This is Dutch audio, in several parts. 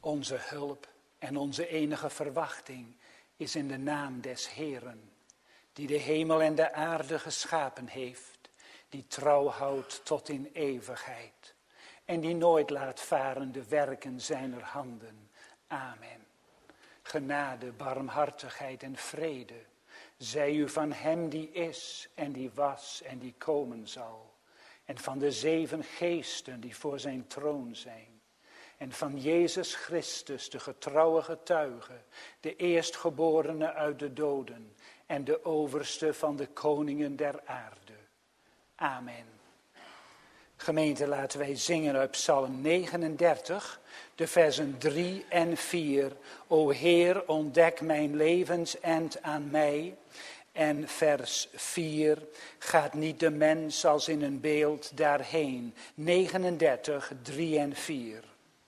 Onze hulp en onze enige verwachting is in de naam des Heeren, die de hemel en de aarde geschapen heeft, die trouw houdt tot in eeuwigheid en die nooit laat varen de werken zijner handen. Amen. Genade, barmhartigheid en vrede zij u van hem die is en die was en die komen zal, en van de 7 geesten die voor zijn troon zijn, en van Jezus Christus, de getrouwe getuige, de eerstgeborene uit de doden en de overste van de koningen der aarde. Amen. Gemeente, laten wij zingen uit Psalm 39, de versen 3 en 4. O Heer, ontdek mijn levensend aan mij. En vers 4, gaat niet de mens als in een beeld daarheen. 39, 3 en 4.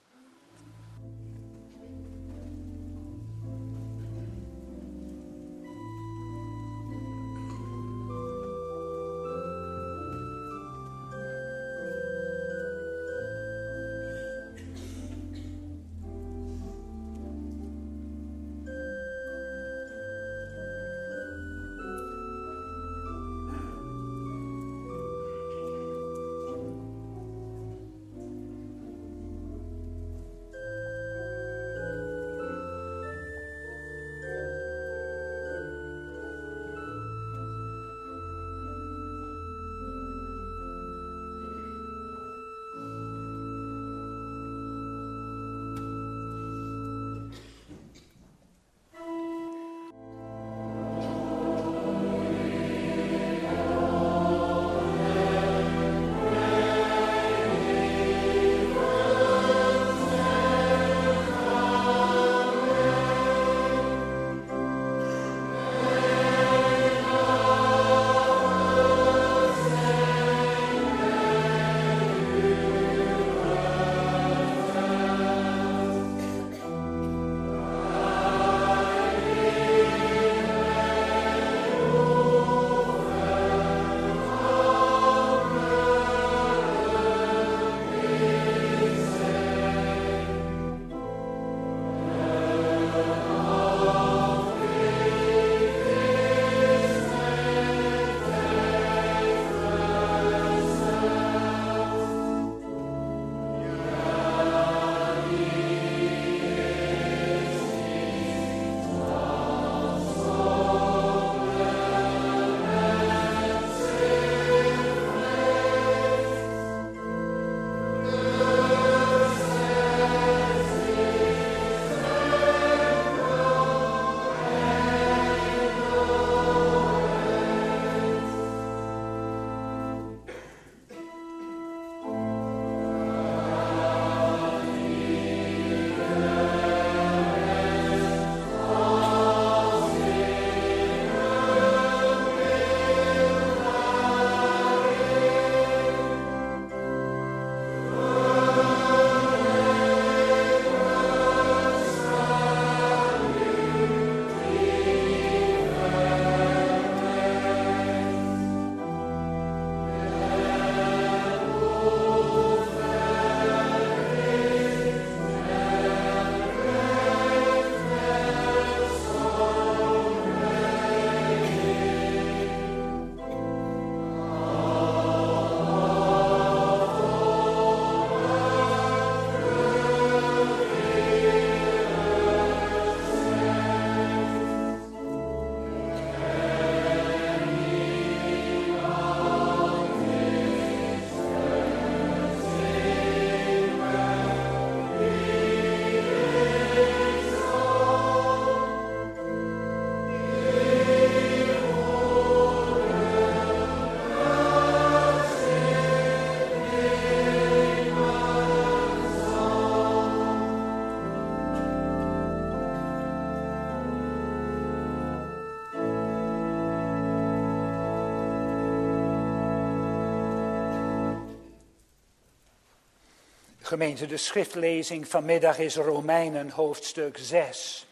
Gemeente, de schriftlezing vanmiddag is Romeinen hoofdstuk 6.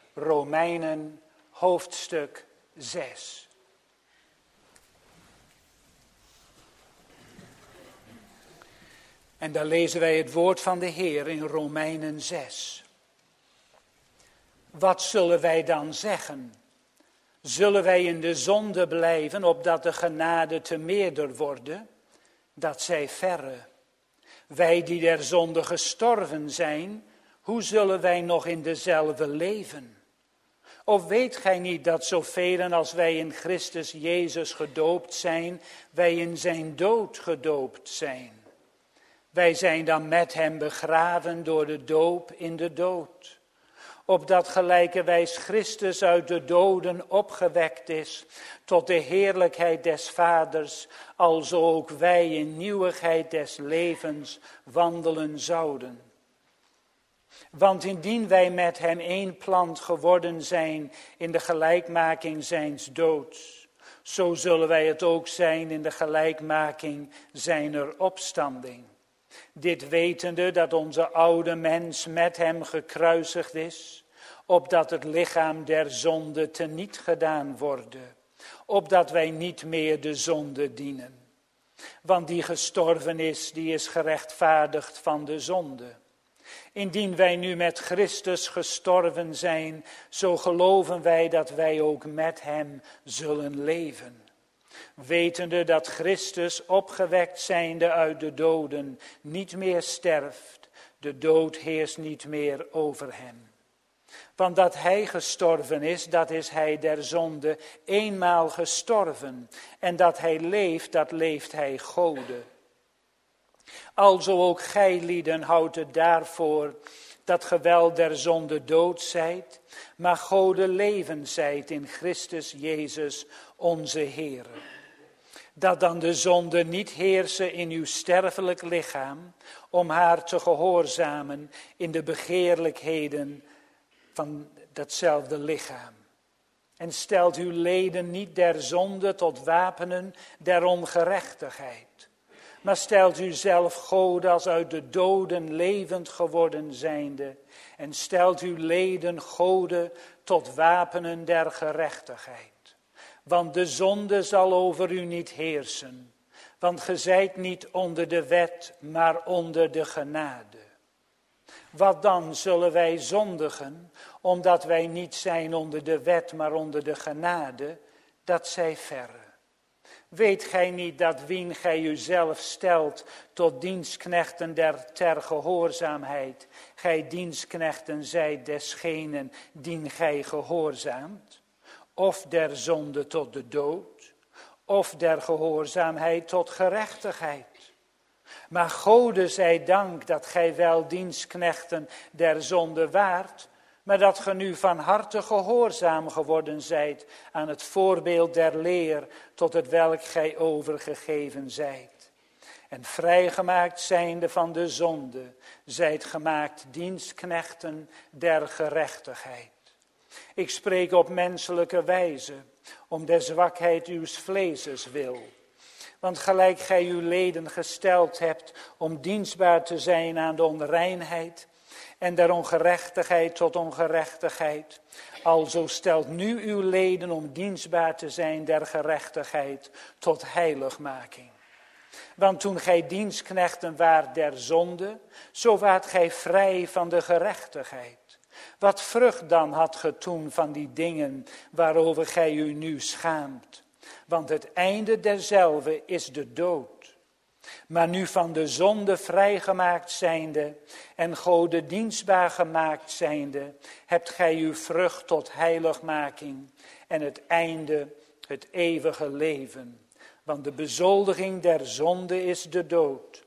Romeinen hoofdstuk 6. En daar lezen wij het woord van de Heer in Romeinen 6. Wat zullen wij dan zeggen? Zullen wij in de zonde blijven, opdat de genade te meerder worden? Dat zij verre. Wij die der zonde gestorven zijn, hoe zullen wij nog in dezelfde leven? Of weet gij niet dat zoveel als wij in Christus Jezus gedoopt zijn, wij in zijn dood gedoopt zijn? Wij zijn dan met hem begraven door de doop in de dood. Opdat gelijkerwijs Christus uit de doden opgewekt is tot de heerlijkheid des Vaders, alzo ook wij in nieuwigheid des levens wandelen zouden. Want indien wij met hem één plant geworden zijn in de gelijkmaking zijns doods, zo zullen wij het ook zijn in de gelijkmaking zijner opstanding. Dit wetende dat onze oude mens met hem gekruisigd is, opdat het lichaam der zonde teniet gedaan worde, opdat wij niet meer de zonde dienen. Want die gestorven is, die is gerechtvaardigd van de zonde. Indien wij nu met Christus gestorven zijn, zo geloven wij dat wij ook met hem zullen leven. Wetende dat Christus opgewekt zijnde uit de doden niet meer sterft, de dood heerst niet meer over hem. Want dat hij gestorven is, dat is hij der zonde eenmaal gestorven. En dat hij leeft, dat leeft hij Gode. Alzo ook gij lieden houdt het daarvoor dat ge wel der zonde dood zijt, maar Gode leven zijt in Christus Jezus onze Heere. Dat dan de zonde niet heerse in uw sterfelijk lichaam, om haar te gehoorzamen in de begeerlijkheden van datzelfde lichaam. En stelt uw leden niet der zonde tot wapenen der ongerechtigheid, maar stelt u zelf Gode als uit de doden levend geworden zijnde, en stelt uw leden Gode tot wapenen der gerechtigheid. Want de zonde zal over u niet heersen, want ge zijt niet onder de wet, maar onder de genade. Wat dan, zullen wij zondigen, omdat wij niet zijn onder de wet, maar onder de genade? Dat zij verre. Weet gij niet dat wien gij uzelf stelt tot dienstknechten ter gehoorzaamheid, gij dienstknechten zijt desgenen dien gij gehoorzaamt? Of der zonde tot de dood, of der gehoorzaamheid tot gerechtigheid. Maar Gode zij dank dat gij wel dienstknechten der zonde waart, maar dat ge nu van harte gehoorzaam geworden zijt aan het voorbeeld der leer, tot het welk gij overgegeven zijt. En vrijgemaakt zijnde van de zonde, zijt gemaakt dienstknechten der gerechtigheid. Ik spreek op menselijke wijze, om de zwakheid uws vleeses wil. Want gelijk gij uw leden gesteld hebt om dienstbaar te zijn aan de onreinheid en der ongerechtigheid tot ongerechtigheid, alzo stelt nu uw leden om dienstbaar te zijn der gerechtigheid tot heiligmaking. Want toen gij dienstknechten waart der zonde, zo waart gij vrij van de gerechtigheid. Wat vrucht dan had ge toen van die dingen waarover gij u nu schaamt? Want het einde derzelve is de dood. Maar nu van de zonde vrijgemaakt zijnde en Gode dienstbaar gemaakt zijnde, hebt gij uw vrucht tot heiligmaking en het einde het eeuwige leven. Want de bezoldiging der zonde is de dood.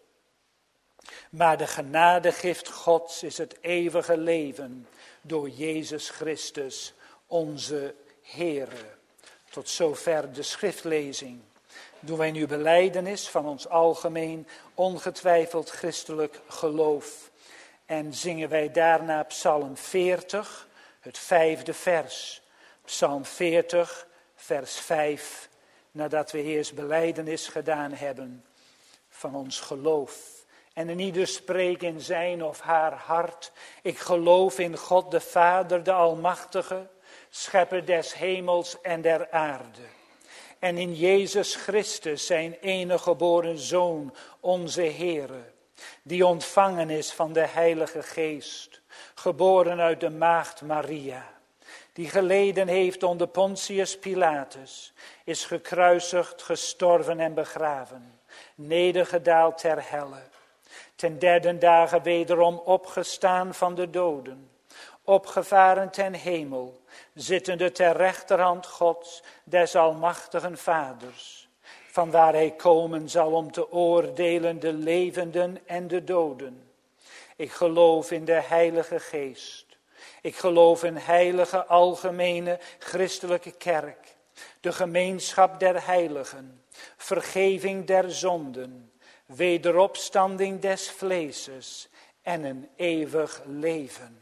Maar de genadegift Gods is het eeuwige leven door Jezus Christus, onze Heere. Tot zover de schriftlezing. Doen wij nu belijdenis van ons algemeen, ongetwijfeld christelijk geloof. En zingen wij daarna Psalm 40, het 5e vers. Psalm 40, vers 5, nadat we eerst belijdenis gedaan hebben van ons geloof. En in ieder spreekt in zijn of haar hart: ik geloof in God de Vader, de Almachtige, schepper des hemels en der aarde. En in Jezus Christus, zijn enige geboren Zoon, onze Heere, die ontvangen is van de Heilige Geest, geboren uit de maagd Maria, die geleden heeft onder Pontius Pilatus, is gekruisigd, gestorven en begraven, nedergedaald ter helle, ten derde dagen wederom opgestaan van de doden, opgevaren ten hemel, zittende ter rechterhand Gods, des almachtigen Vaders, vanwaar hij komen zal om te oordelen de levenden en de doden. Ik geloof in de Heilige Geest. Ik geloof in heilige, algemene, christelijke kerk, de gemeenschap der heiligen, vergeving der zonden, wederopstanding des vleeses en een eeuwig leven.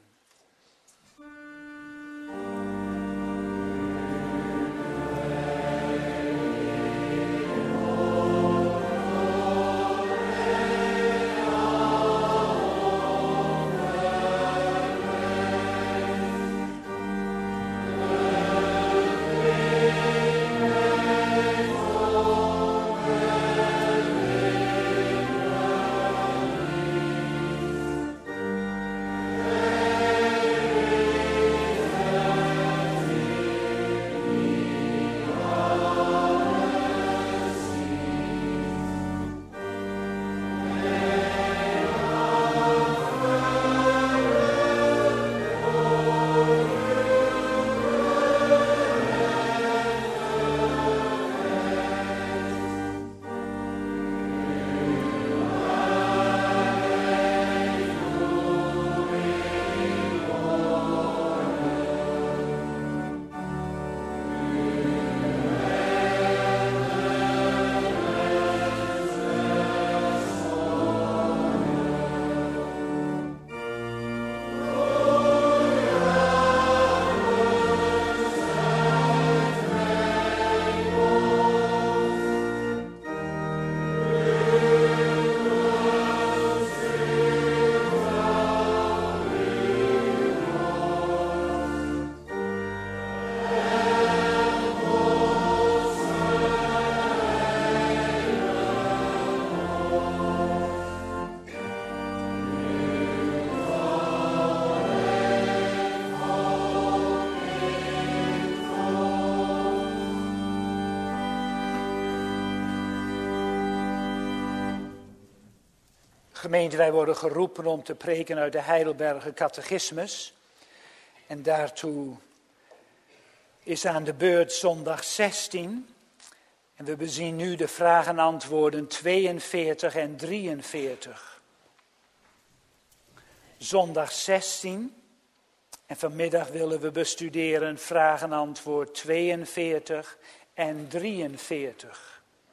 Gemeente, wij worden geroepen om te preken uit de Heidelberger Catechismus. En daartoe is aan de beurt zondag 16. En we bezien nu de vragen en antwoorden 42 en 43. Zondag 16. En vanmiddag willen we bestuderen vragen en antwoord 42 en 43.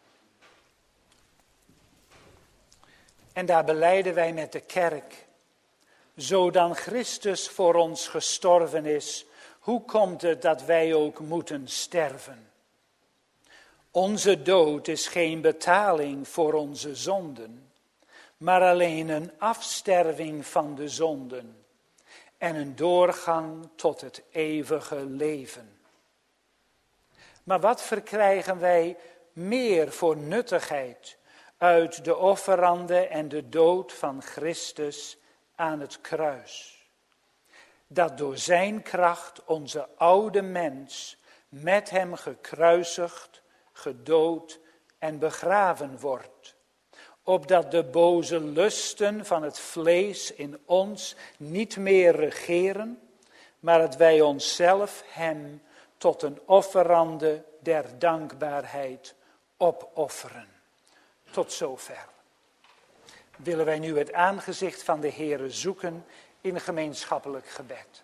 En daar belijden wij met de kerk. Zo dan Christus voor ons gestorven is, hoe komt het dat wij ook moeten sterven? Onze dood is geen betaling voor onze zonden, maar alleen een afsterving van de zonden en een doorgang tot het eeuwige leven. Maar wat verkrijgen wij meer voor nuttigheid uit de offerande en de dood van Christus aan het kruis? Dat door zijn kracht onze oude mens met hem gekruisigd, gedood en begraven wordt, opdat de boze lusten van het vlees in ons niet meer regeren, maar dat wij onszelf hem tot een offerande der dankbaarheid opofferen. Tot zover. Willen wij nu het aangezicht van de Heere zoeken in gemeenschappelijk gebed.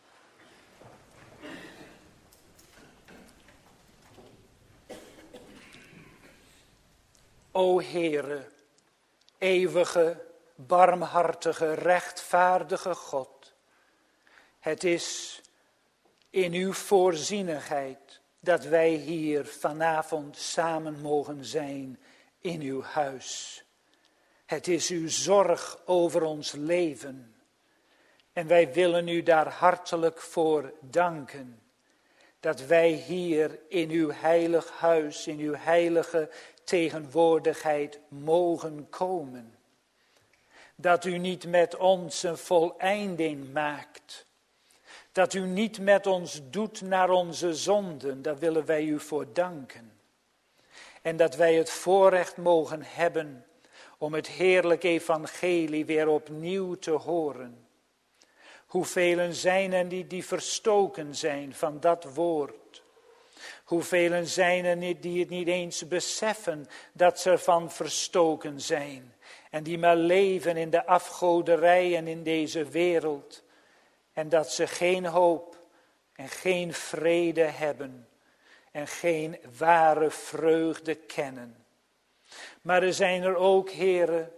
O Heere, eeuwige, barmhartige, rechtvaardige God. Het is in uw voorzienigheid dat wij hier vanavond samen mogen zijn in uw huis. Het is uw zorg over ons leven. En wij willen u daar hartelijk voor danken. Dat wij hier in uw heilig huis, in uw heilige tegenwoordigheid mogen komen. Dat u niet met ons een voleinding maakt. Dat u niet met ons doet naar onze zonden, daar willen wij u voor danken. En dat wij het voorrecht mogen hebben om het heerlijke evangelie weer opnieuw te horen. Hoeveel zijn er niet die verstoken zijn van dat woord? Hoeveel zijn er niet die het niet eens beseffen dat ze ervan verstoken zijn? En die maar leven in de afgoderij en in deze wereld. En dat ze geen hoop en geen vrede hebben. En geen ware vreugde kennen. Maar er zijn er ook, heren,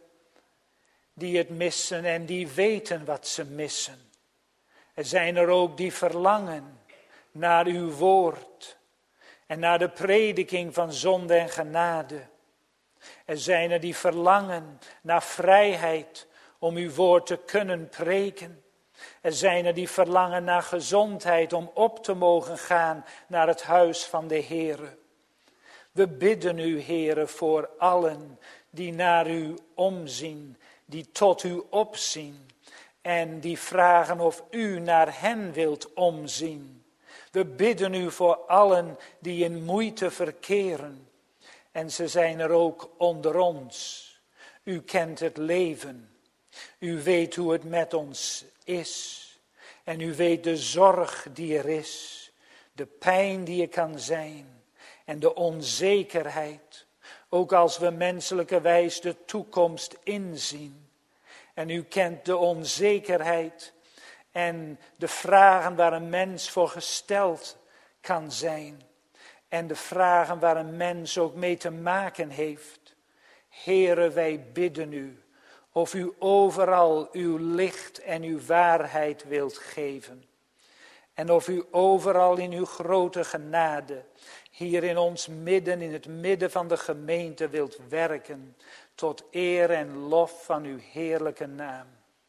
die het missen en die weten wat ze missen. Er zijn er ook die verlangen naar uw woord en naar de prediking van zonde en genade. Er zijn er die verlangen naar vrijheid om uw woord te kunnen preken. Er zijn er die verlangen naar gezondheid om op te mogen gaan naar het huis van de Heere. We bidden u, Heere, voor allen die naar u omzien, die tot u opzien en die vragen of u naar hen wilt omzien. We bidden u voor allen die in moeite verkeren. En ze zijn er ook onder ons. U kent het leven. U weet hoe het met ons is. En u weet de zorg die er is. De pijn die er kan zijn. En de onzekerheid. Ook als we menselijkerwijs de toekomst inzien. En u kent de onzekerheid en de vragen waar een mens voor gesteld kan zijn. En de vragen waar een mens ook mee te maken heeft. Heere, wij bidden u of u overal uw licht en uw waarheid wilt geven. En of u overal in uw grote genade hier in ons midden, in het midden van de gemeente wilt werken. Tot eer en lof van uw heerlijke naam.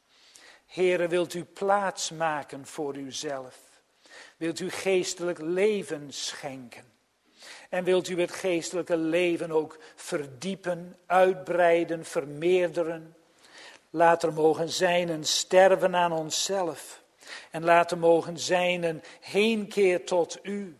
Heere, wilt u plaats maken voor uzelf. Wilt u geestelijk leven schenken. En wilt u het geestelijke leven ook verdiepen, uitbreiden, vermeerderen. Laat er mogen zijn een sterven aan onszelf. En laat er mogen zijn een heenkeer tot u.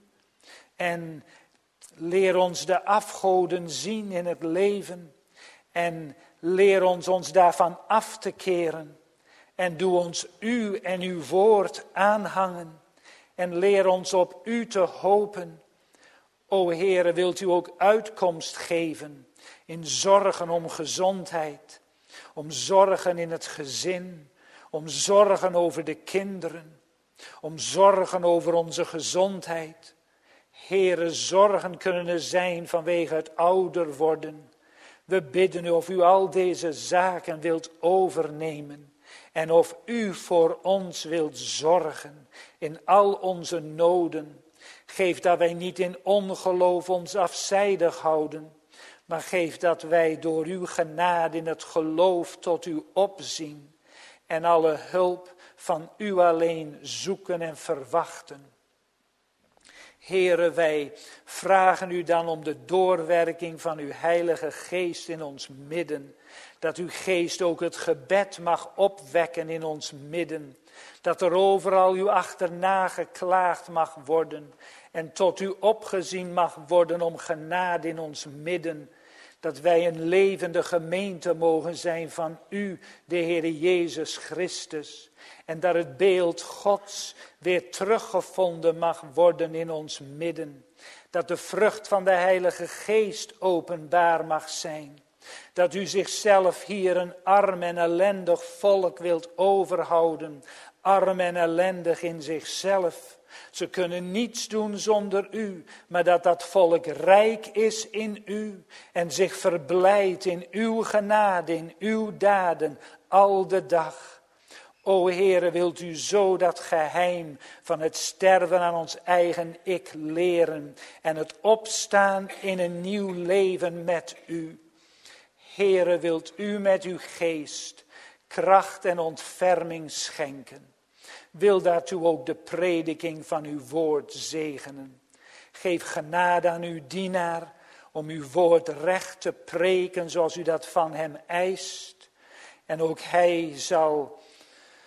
En leer ons de afgoden zien in het leven. En leer ons daarvan af te keren. En doe ons u en uw woord aanhangen. En leer ons op u te hopen. O Heere, wilt u ook uitkomst geven in zorgen om gezondheid. Om zorgen in het gezin. Om zorgen over de kinderen. Om zorgen over onze gezondheid. Heere, zorgen kunnen er zijn vanwege het ouder worden. We bidden u of u al deze zaken wilt overnemen. En of u voor ons wilt zorgen in al onze noden. Geef dat wij niet in ongeloof ons afzijdig houden. Maar geef dat wij door uw genade in het geloof tot u opzien. En alle hulp van u alleen zoeken en verwachten. Heere, wij vragen u dan om de doorwerking van uw heilige geest in ons midden. Dat uw geest ook het gebed mag opwekken in ons midden. Dat er overal u achterna geklaagd mag worden. En tot u opgezien mag worden om genade in ons midden. Dat wij een levende gemeente mogen zijn van u, de Heere Jezus Christus. En dat het beeld Gods weer teruggevonden mag worden in ons midden. Dat de vrucht van de Heilige Geest openbaar mag zijn. Dat u zichzelf hier een arm en ellendig volk wilt overhouden. Arm en ellendig in zichzelf. Ze kunnen niets doen zonder u, maar dat volk rijk is in u en zich verblijdt in uw genade, in uw daden, al de dag. O Heere, wilt u zo dat geheim van het sterven aan ons eigen ik leren en het opstaan in een nieuw leven met u. Heere, wilt u met uw geest kracht en ontferming schenken. Wil daartoe ook de prediking van uw woord zegenen. Geef genade aan uw dienaar om uw woord recht te preken zoals u dat van hem eist. En ook hij zal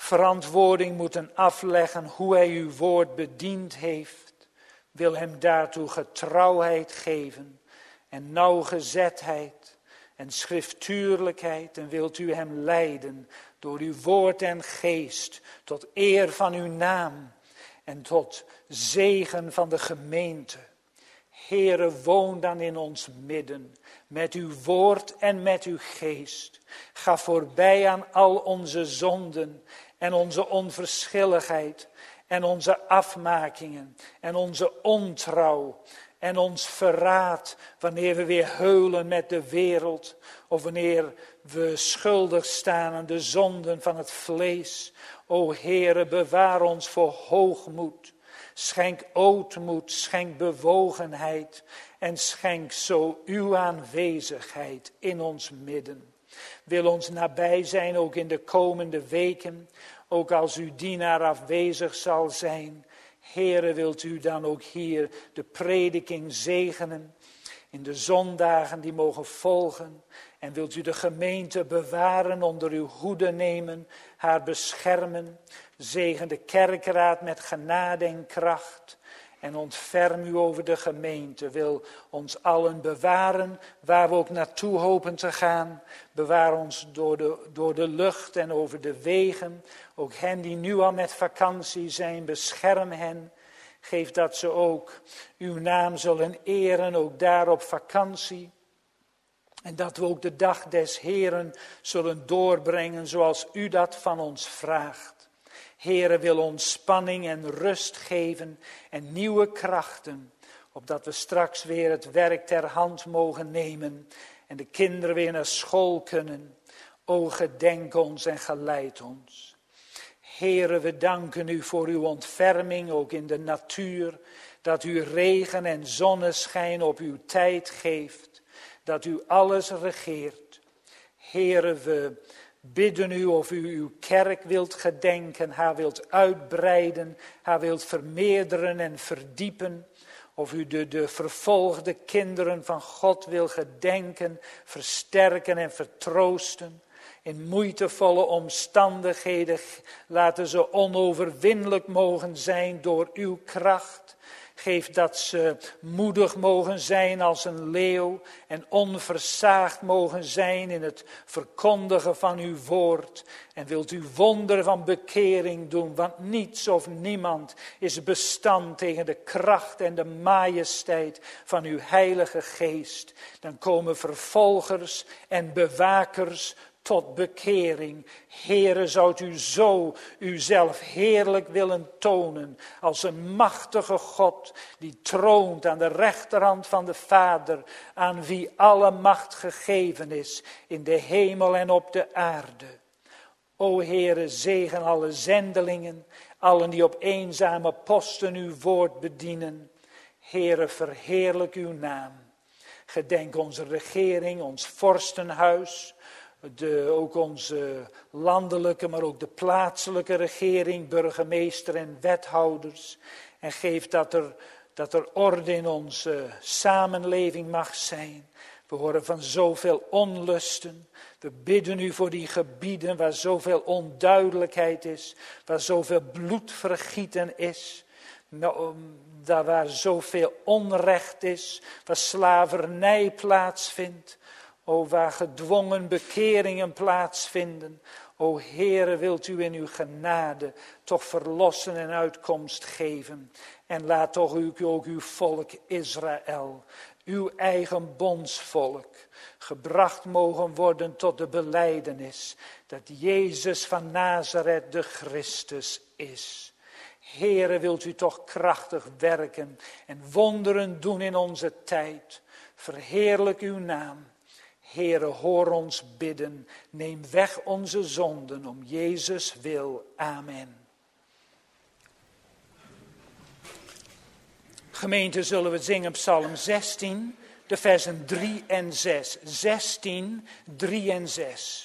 verantwoording moeten afleggen hoe hij uw woord bediend heeft, wil hem daartoe getrouwheid geven en nauwgezetheid en schriftuurlijkheid en wilt u hem leiden door uw woord en geest tot eer van uw naam en tot zegen van de gemeente. Heere, woon dan in ons midden met uw woord en met uw geest. Ga voorbij aan al onze zonden en onze onverschilligheid en onze afmakingen en onze ontrouw en ons verraad wanneer we weer heulen met de wereld of wanneer we schuldig staan aan de zonden van het vlees. O Heere, bewaar ons voor hoogmoed. Schenk ootmoed, schenk bewogenheid en schenk zo uw aanwezigheid in ons midden. Wil ons nabij zijn ook in de komende weken, ook als uw dienaar afwezig zal zijn. Heere, wilt u dan ook hier de prediking zegenen in de zondagen die mogen volgen. En wilt u de gemeente bewaren, onder uw hoede nemen, haar beschermen. Zegen de kerkraad met genade en kracht. En ontferm u over de gemeente. Wil ons allen bewaren, waar we ook naartoe hopen te gaan. Bewaar ons door de lucht en over de wegen. Ook hen die nu al met vakantie zijn, bescherm hen. Geef dat ze ook uw naam zullen eren, ook daar op vakantie. En dat we ook de dag des Heeren zullen doorbrengen zoals u dat van ons vraagt. Heere, wil ons spanning en rust geven en nieuwe krachten, opdat we straks weer het werk ter hand mogen nemen en de kinderen weer naar school kunnen. O, gedenk ons en geleid ons. Heere, we danken u voor uw ontferming, ook in de natuur, dat u regen en zonneschijn op uw tijd geeft, dat u alles regeert. Heere, we bidden u of u uw kerk wilt gedenken, haar wilt uitbreiden, haar wilt vermeerderen en verdiepen. Of u de vervolgde kinderen van God wil gedenken, versterken en vertroosten. In moeitevolle omstandigheden laten ze onoverwinnelijk mogen zijn door uw kracht. Geef dat ze moedig mogen zijn als een leeuw en onversaagd mogen zijn in het verkondigen van uw woord. En wilt u wonderen van bekering doen, want niets of niemand is bestand tegen de kracht en de majesteit van uw heilige geest. Dan komen vervolgers en bewakers tot bekering. Heere, zoudt u zo uzelf heerlijk willen tonen als een machtige God die troont aan de rechterhand van de Vader, aan wie alle macht gegeven is in de hemel en op de aarde. O Heere, zegen alle zendelingen, allen die op eenzame posten uw woord bedienen. Heere, verheerlijk uw naam. Gedenk onze regering, ons vorstenhuis, ook onze landelijke, maar ook de plaatselijke regering, burgemeester en wethouders. En geef dat er orde in onze samenleving mag zijn. We horen van zoveel onlusten. We bidden u voor die gebieden waar zoveel onduidelijkheid is, waar zoveel bloedvergieten is. Daar waar zoveel onrecht is, waar slavernij plaatsvindt. O, waar gedwongen bekeringen plaatsvinden. O Heere, wilt u in uw genade toch verlossen en uitkomst geven. En laat toch ook uw volk Israël, uw eigen bondsvolk, gebracht mogen worden tot de belijdenis dat Jezus van Nazareth de Christus is. Heere, wilt u toch krachtig werken en wonderen doen in onze tijd. Verheerlijk uw naam. Heere, hoor ons bidden. Neem weg onze zonden om Jezus wil. Amen. Gemeente, zullen we zingen Psalm 16, de versen 3 en 6. 16, 3 en 6.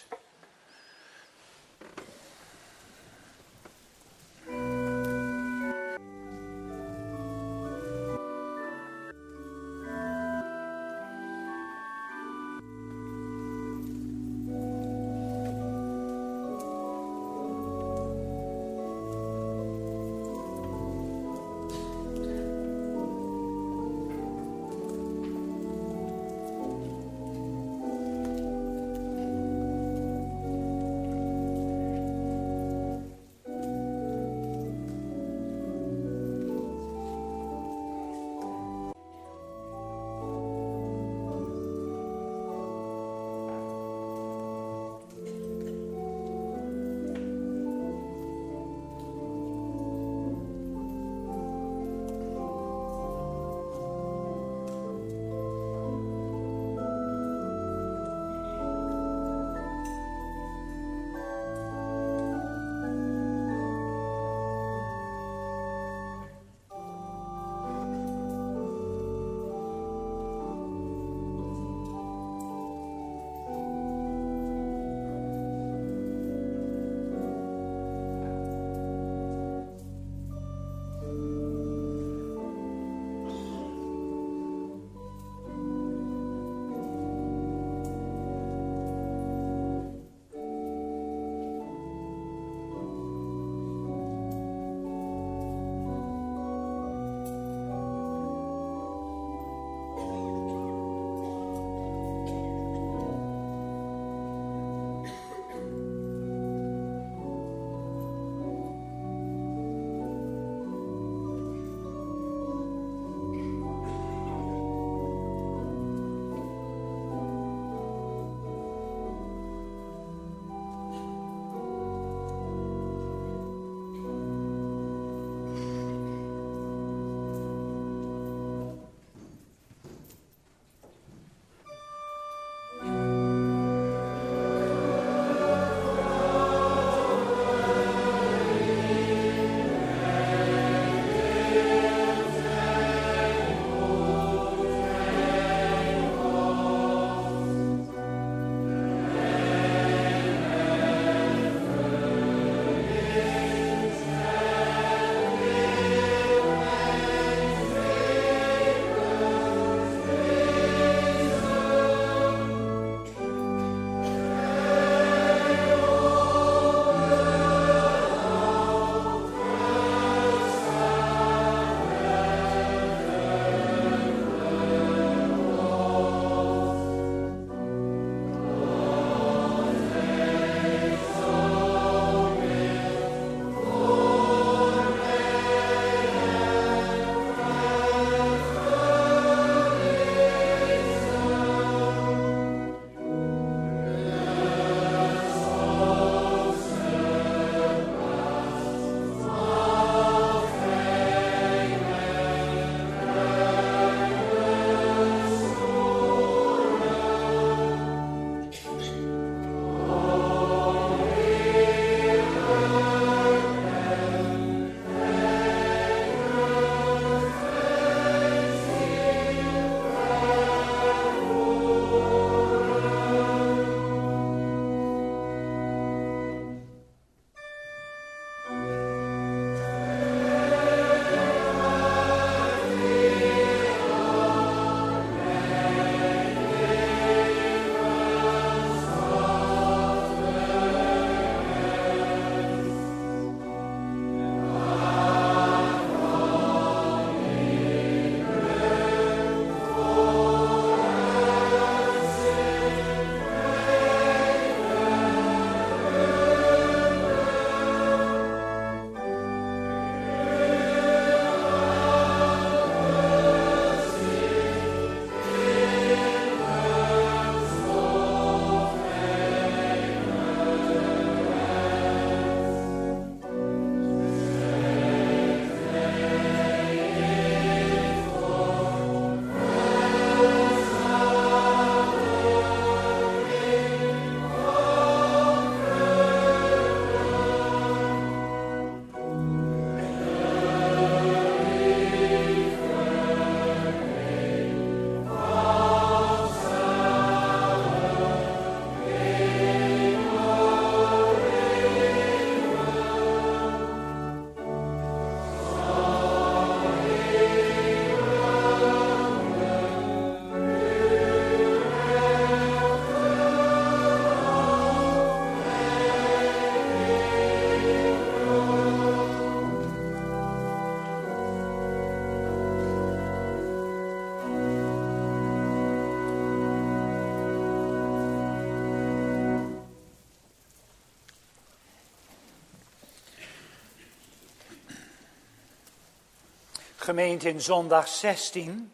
Gemeente, in zondag 16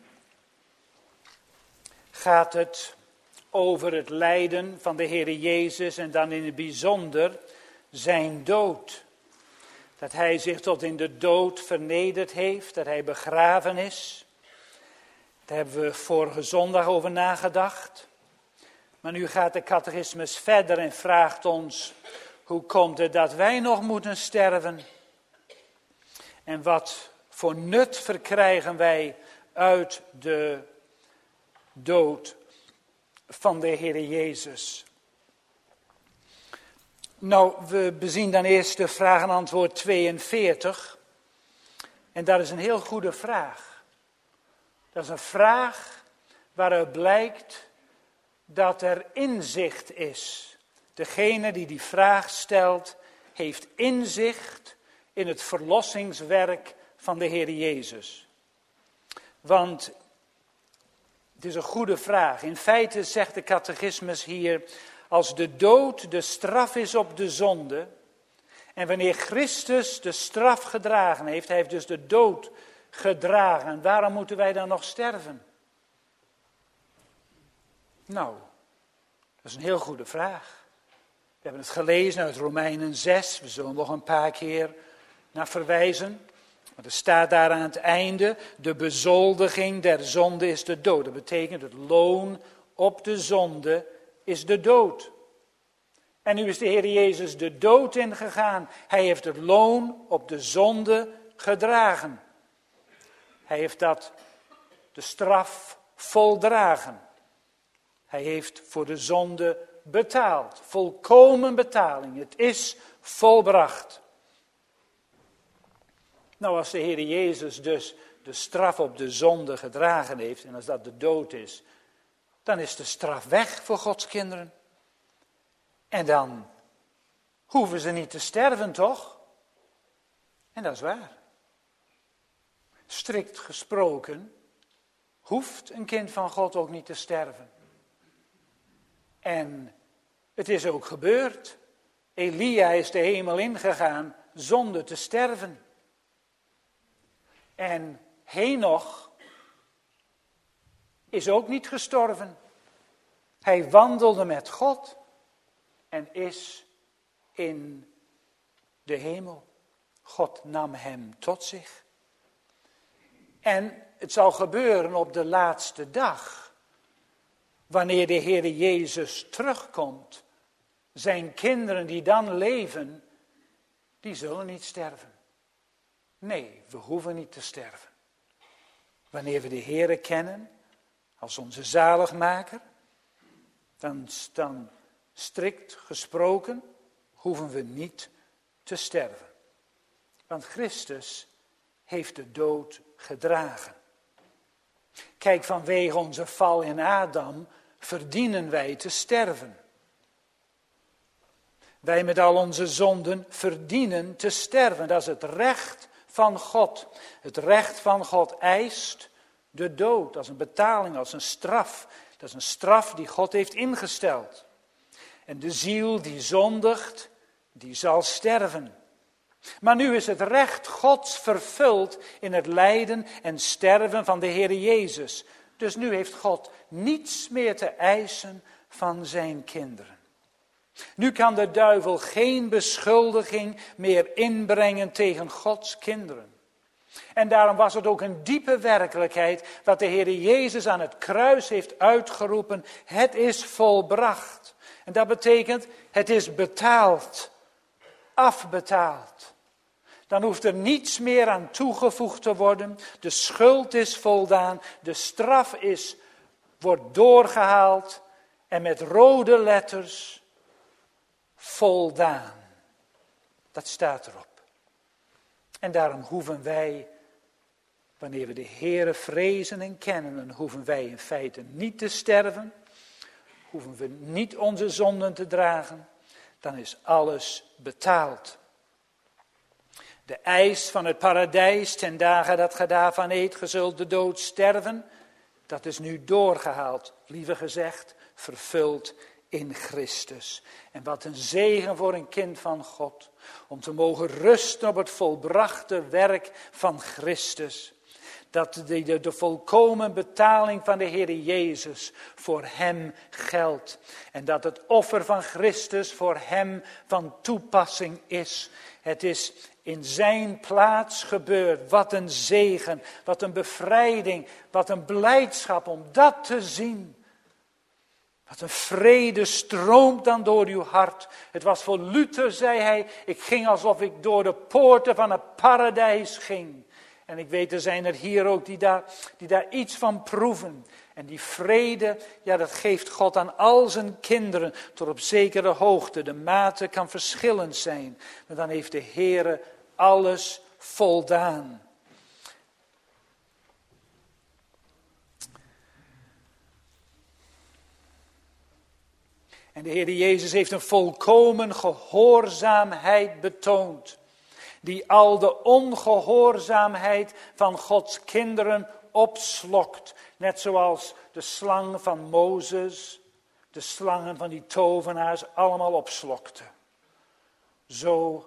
gaat het over het lijden van de Heere Jezus en dan in het bijzonder zijn dood. Dat hij zich tot in de dood vernederd heeft, dat hij begraven is. Daar hebben we vorige zondag over nagedacht. Maar nu gaat de catechismus verder en vraagt ons, hoe komt het dat wij nog moeten sterven? En wat voor nut verkrijgen wij uit de dood van de Heere Jezus? Nou, we bezien dan eerst de vraag en antwoord 42. En dat is een heel goede vraag. Dat is een vraag waaruit blijkt dat er inzicht is. Degene die die vraag stelt, heeft inzicht in het verlossingswerk van de Heer Jezus. Want het is een goede vraag. In feite zegt de catechismus hier, als de dood de straf is op de zonde, en wanneer Christus de straf gedragen heeft, hij heeft dus de dood gedragen, waarom moeten wij dan nog sterven? Nou, dat is een heel goede vraag. We hebben het gelezen uit Romeinen 6, we zullen nog een paar keer naar verwijzen. Maar er staat daar aan het einde, de bezoldiging der zonde is de dood. Dat betekent het loon op de zonde is de dood. En nu is de Heer Jezus de dood ingegaan. Hij heeft het loon op de zonde gedragen. Hij heeft de straf voldragen. Hij heeft voor de zonde betaald. Volkomen betaling. Het is volbracht. Nou, als de Heer Jezus dus de straf op de zonde gedragen heeft, en als dat de dood is, dan is de straf weg voor Gods kinderen. En dan hoeven ze niet te sterven, toch? En dat is waar. Strikt gesproken hoeft een kind van God ook niet te sterven. En het is ook gebeurd. Elia is de hemel ingegaan zonder te sterven. En Henoch is ook niet gestorven. Hij wandelde met God en is in de hemel. God nam hem tot zich. En het zal gebeuren op de laatste dag, wanneer de Heere Jezus terugkomt. Zijn kinderen die dan leven, die zullen niet sterven. Nee, we hoeven niet te sterven. Wanneer we de Heere kennen als onze zaligmaker, dan strikt gesproken hoeven we niet te sterven. Want Christus heeft de dood gedragen. Kijk, vanwege onze val in Adam verdienen wij te sterven. Wij met al onze zonden verdienen te sterven. Dat is het recht van God. Het recht van God eist de dood als een betaling, als een straf. Dat is een straf die God heeft ingesteld. En de ziel die zondigt, die zal sterven. Maar nu is het recht Gods vervuld in het lijden en sterven van de Heer Jezus. Dus nu heeft God niets meer te eisen van zijn kinderen. Nu kan de duivel geen beschuldiging meer inbrengen tegen Gods kinderen. En daarom was het ook een diepe werkelijkheid wat de Heer Jezus aan het kruis heeft uitgeroepen. Het is volbracht. En dat betekent, het is betaald. Afbetaald. Dan hoeft er niets meer aan toegevoegd te worden. De schuld is voldaan. De straf wordt doorgehaald. En met rode letters voldaan. Dat staat erop. En daarom hoeven wij, wanneer we de Heere vrezen en kennen, dan hoeven wij in feite niet te sterven. Hoeven we niet onze zonden te dragen. Dan is alles betaald. De eis van het paradijs, ten dagen dat ge daarvan eet, ge zult de dood sterven. Dat is nu doorgehaald, liever gezegd, vervuld in Christus. En wat een zegen voor een kind van God, om te mogen rusten op het volbrachte werk van Christus. Dat de volkomen betaling van de Heer Jezus voor hem geldt. En dat het offer van Christus voor hem van toepassing is. Het is in zijn plaats gebeurd. Wat een zegen, wat een bevrijding, wat een blijdschap om dat te zien. Wat een vrede stroomt dan door uw hart. Het was voor Luther, zei hij, ik ging alsof ik door de poorten van het paradijs ging. En ik weet, er zijn er hier ook die daar iets van proeven. En die vrede, ja, dat geeft God aan al zijn kinderen tot op zekere hoogte. De mate kan verschillend zijn, maar dan heeft de Heere alles voldaan. En de Heer Jezus heeft een volkomen gehoorzaamheid betoond. Die al de ongehoorzaamheid van Gods kinderen opslokt. Net zoals de slang van Mozes, de slangen van die tovenaars allemaal opslokte. Zo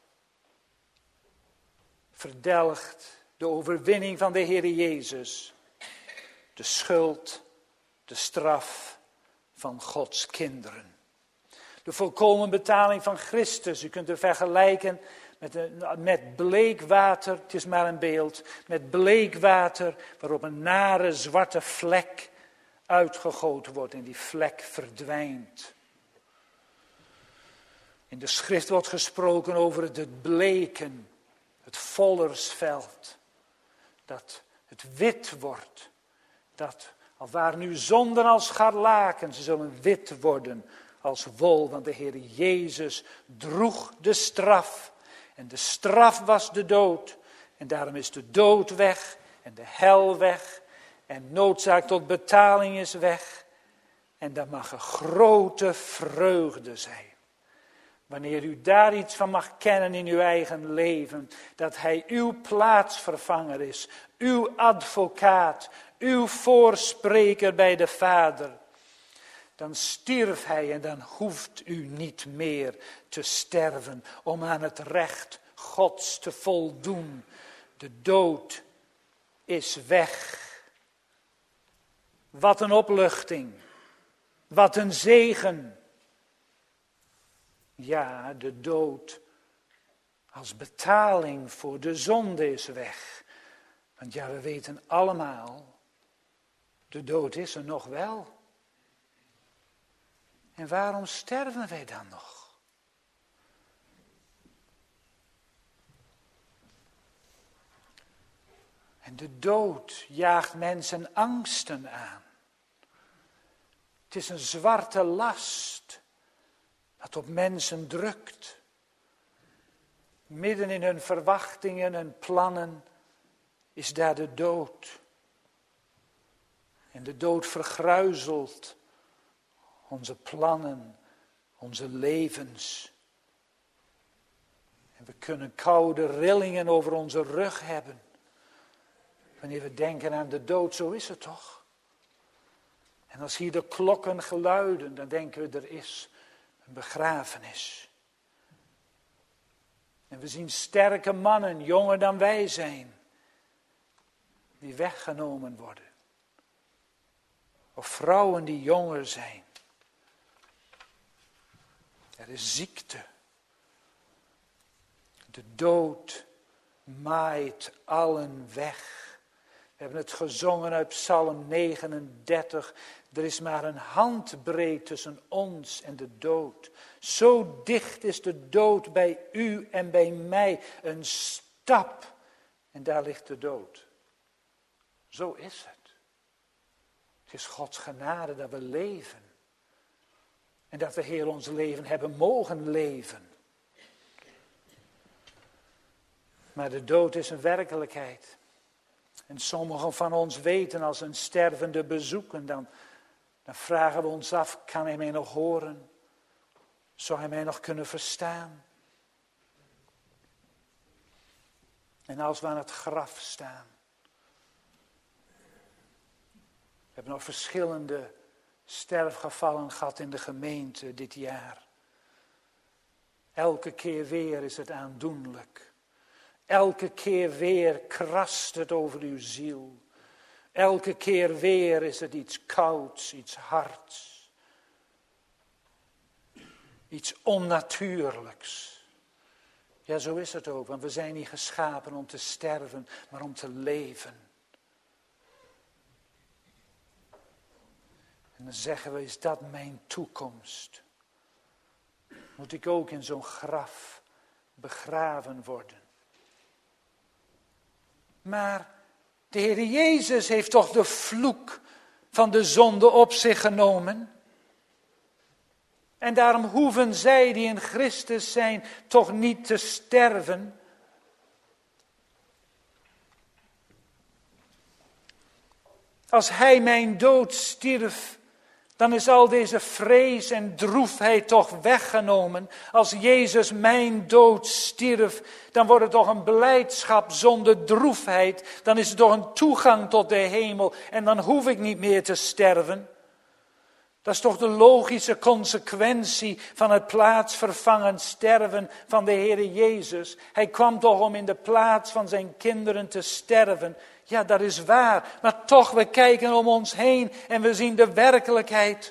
verdelgt de overwinning van de Heer Jezus de schuld, de straf van Gods kinderen. De volkomen betaling van Christus, u kunt het vergelijken met bleekwater, het is maar een beeld, met bleekwater waarop een nare zwarte vlek uitgegoten wordt en die vlek verdwijnt. In de schrift wordt gesproken over het bleken, het vollersveld, dat het wit wordt, dat al waren nu zonden als scharlaken, ze zullen wit worden als wol, want de Heer Jezus droeg de straf. En de straf was de dood. En daarom is de dood weg en de hel weg. En noodzaak tot betaling is weg. En dan mag er grote vreugde zijn. Wanneer u daar iets van mag kennen in uw eigen leven. Dat hij uw plaatsvervanger is. Uw advocaat. Uw voorspreker bij de Vader. Dan stierf hij en dan hoeft u niet meer te sterven om aan het recht Gods te voldoen. De dood is weg. Wat een opluchting. Wat een zegen. Ja, de dood als betaling voor de zonde is weg. Want ja, we weten allemaal, de dood is er nog wel. En waarom sterven wij dan nog? En de dood jaagt mensen angsten aan. Het is een zwarte last dat op mensen drukt. Midden in hun verwachtingen en plannen is daar de dood. En de dood vergruizelt onze plannen, onze levens. En we kunnen koude rillingen over onze rug hebben. Wanneer we denken aan de dood, zo is het toch? En als hier de klokken geluiden, dan denken we er is een begrafenis. En we zien sterke mannen, jonger dan wij zijn, die weggenomen worden. Of vrouwen die jonger zijn. Er is ziekte. De dood maait allen weg. We hebben het gezongen uit Psalm 39. Er is maar een handbreed tussen ons en de dood. Zo dicht is de dood bij u en bij mij. Een stap en daar ligt de dood. Zo is het. Het is Gods genade dat we leven. En dat we Heer ons leven hebben mogen leven. Maar de dood is een werkelijkheid. En sommigen van ons weten als een stervende bezoeken, dan vragen we ons af, kan hij mij nog horen? Zou hij mij nog kunnen verstaan? En als we aan het graf staan. We hebben nog verschillende sterfgevallen gehad in de gemeente dit jaar. Elke keer weer is het aandoenlijk. Elke keer weer krast het over uw ziel. Elke keer weer is het iets kouds, iets hards. Iets onnatuurlijks. Ja, zo is het ook, want we zijn niet geschapen om te sterven, maar om te leven. En dan zeggen we, is dat mijn toekomst? Moet ik ook in zo'n graf begraven worden? Maar de Heer Jezus heeft toch de vloek van de zonde op zich genomen? En daarom hoeven zij die in Christus zijn toch niet te sterven? Als Hij mijn dood stierf, dan is al deze vrees en droefheid toch weggenomen. Als Jezus mijn dood stierf, dan wordt het toch een blijdschap zonder droefheid. Dan is het toch een toegang tot de hemel en dan hoef ik niet meer te sterven. Dat is toch de logische consequentie van het plaatsvervangend sterven van de Heer Jezus. Hij kwam toch om in de plaats van zijn kinderen te sterven. Ja, dat is waar. Maar toch, we kijken om ons heen en we zien de werkelijkheid.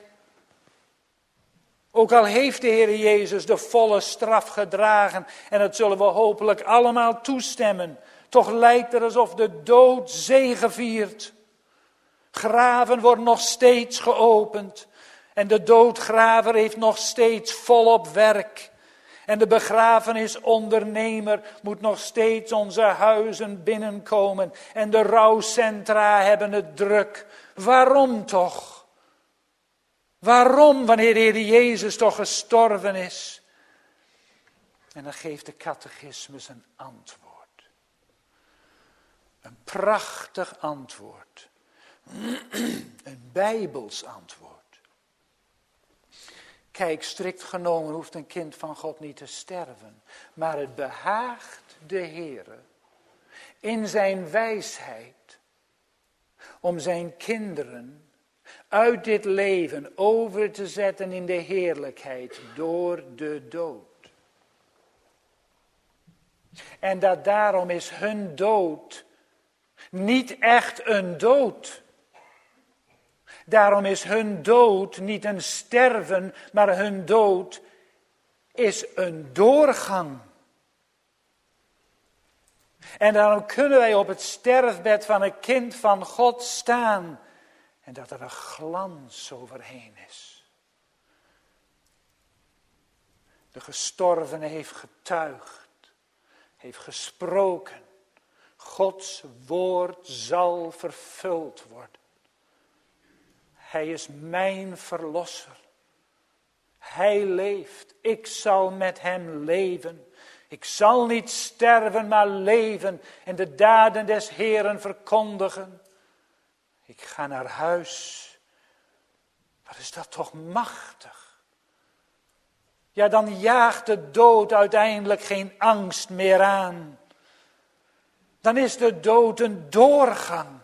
Ook al heeft de Heer Jezus de volle straf gedragen, en dat zullen we hopelijk allemaal toestemmen. Toch lijkt het alsof de dood zegeviert. Graven worden nog steeds geopend. En de doodgraver heeft nog steeds volop werk. En de begrafenisondernemer moet nog steeds onze huizen binnenkomen. En de rouwcentra hebben het druk. Waarom toch? Waarom, wanneer de Heer Jezus toch gestorven is? En dan geeft de catechismus een antwoord. Een prachtig antwoord. Een Bijbels antwoord. Kijk, strikt genomen hoeft een kind van God niet te sterven. Maar het behaagt de Heere in zijn wijsheid om zijn kinderen uit dit leven over te zetten in de heerlijkheid door de dood. En dat daarom is hun dood niet echt een dood. Daarom is hun dood niet een sterven, maar hun dood is een doorgang. En daarom kunnen wij op het sterfbed van een kind van God staan en dat er een glans overheen is. De gestorvene heeft getuigd, heeft gesproken. Gods woord zal vervuld worden. Hij is mijn verlosser. Hij leeft. Ik zal met hem leven. Ik zal niet sterven, maar leven en de daden des Heeren verkondigen. Ik ga naar huis. Wat is dat toch machtig? Ja, dan jaagt de dood uiteindelijk geen angst meer aan. Dan is de dood een doorgang.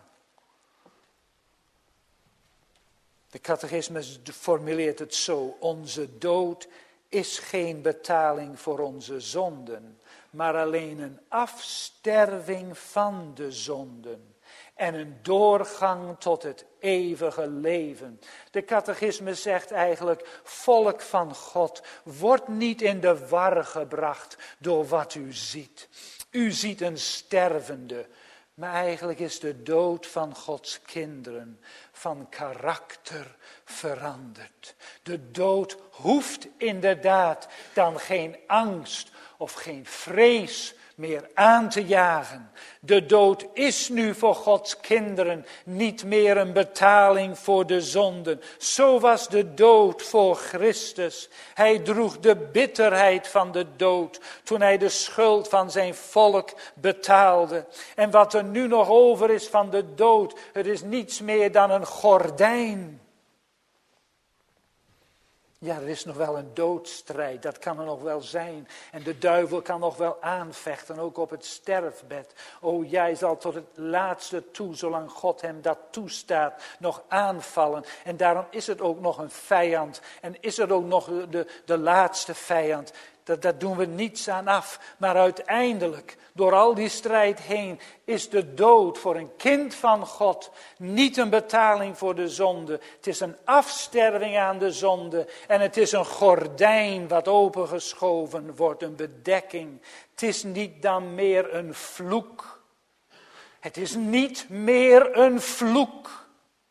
De catechismus formuleert het zo. Onze dood is geen betaling voor onze zonden, maar alleen een afsterving van de zonden en een doorgang tot het eeuwige leven. De catechismus zegt eigenlijk, volk van God, wordt niet in de war gebracht door wat u ziet. U ziet een stervende, maar eigenlijk is de dood van Gods kinderen van karakter veranderd. De dood hoeft inderdaad dan geen angst of geen vrees meer aan te jagen. De dood is nu voor Gods kinderen niet meer een betaling voor de zonden. Zo was de dood voor Christus. Hij droeg de bitterheid van de dood toen hij de schuld van zijn volk betaalde. En wat er nu nog over is van de dood, het is niets meer dan een gordijn. Ja, er is nog wel een doodstrijd, dat kan er nog wel zijn. En de duivel kan nog wel aanvechten, ook op het sterfbed. O, jij zal tot het laatste toe, zolang God hem dat toestaat, nog aanvallen. En daarom is het ook nog een vijand. En is het ook nog de laatste vijand. Dat doen we niets aan af. Maar uiteindelijk, door al die strijd heen, is de dood voor een kind van God niet een betaling voor de zonde. Het is een afsterving aan de zonde. En het is een gordijn wat opengeschoven wordt, een bedekking. Het is niet dan meer een vloek. Het is niet meer een vloek.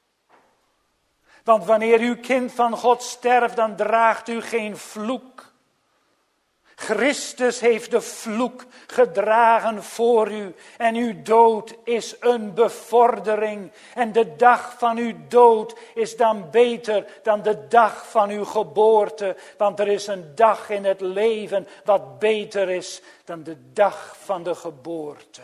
Want wanneer uw kind van God sterft, dan draagt u geen vloek. Christus heeft de vloek gedragen voor u. En uw dood is een bevordering. En de dag van uw dood is dan beter dan de dag van uw geboorte. Want er is een dag in het leven wat beter is dan de dag van de geboorte.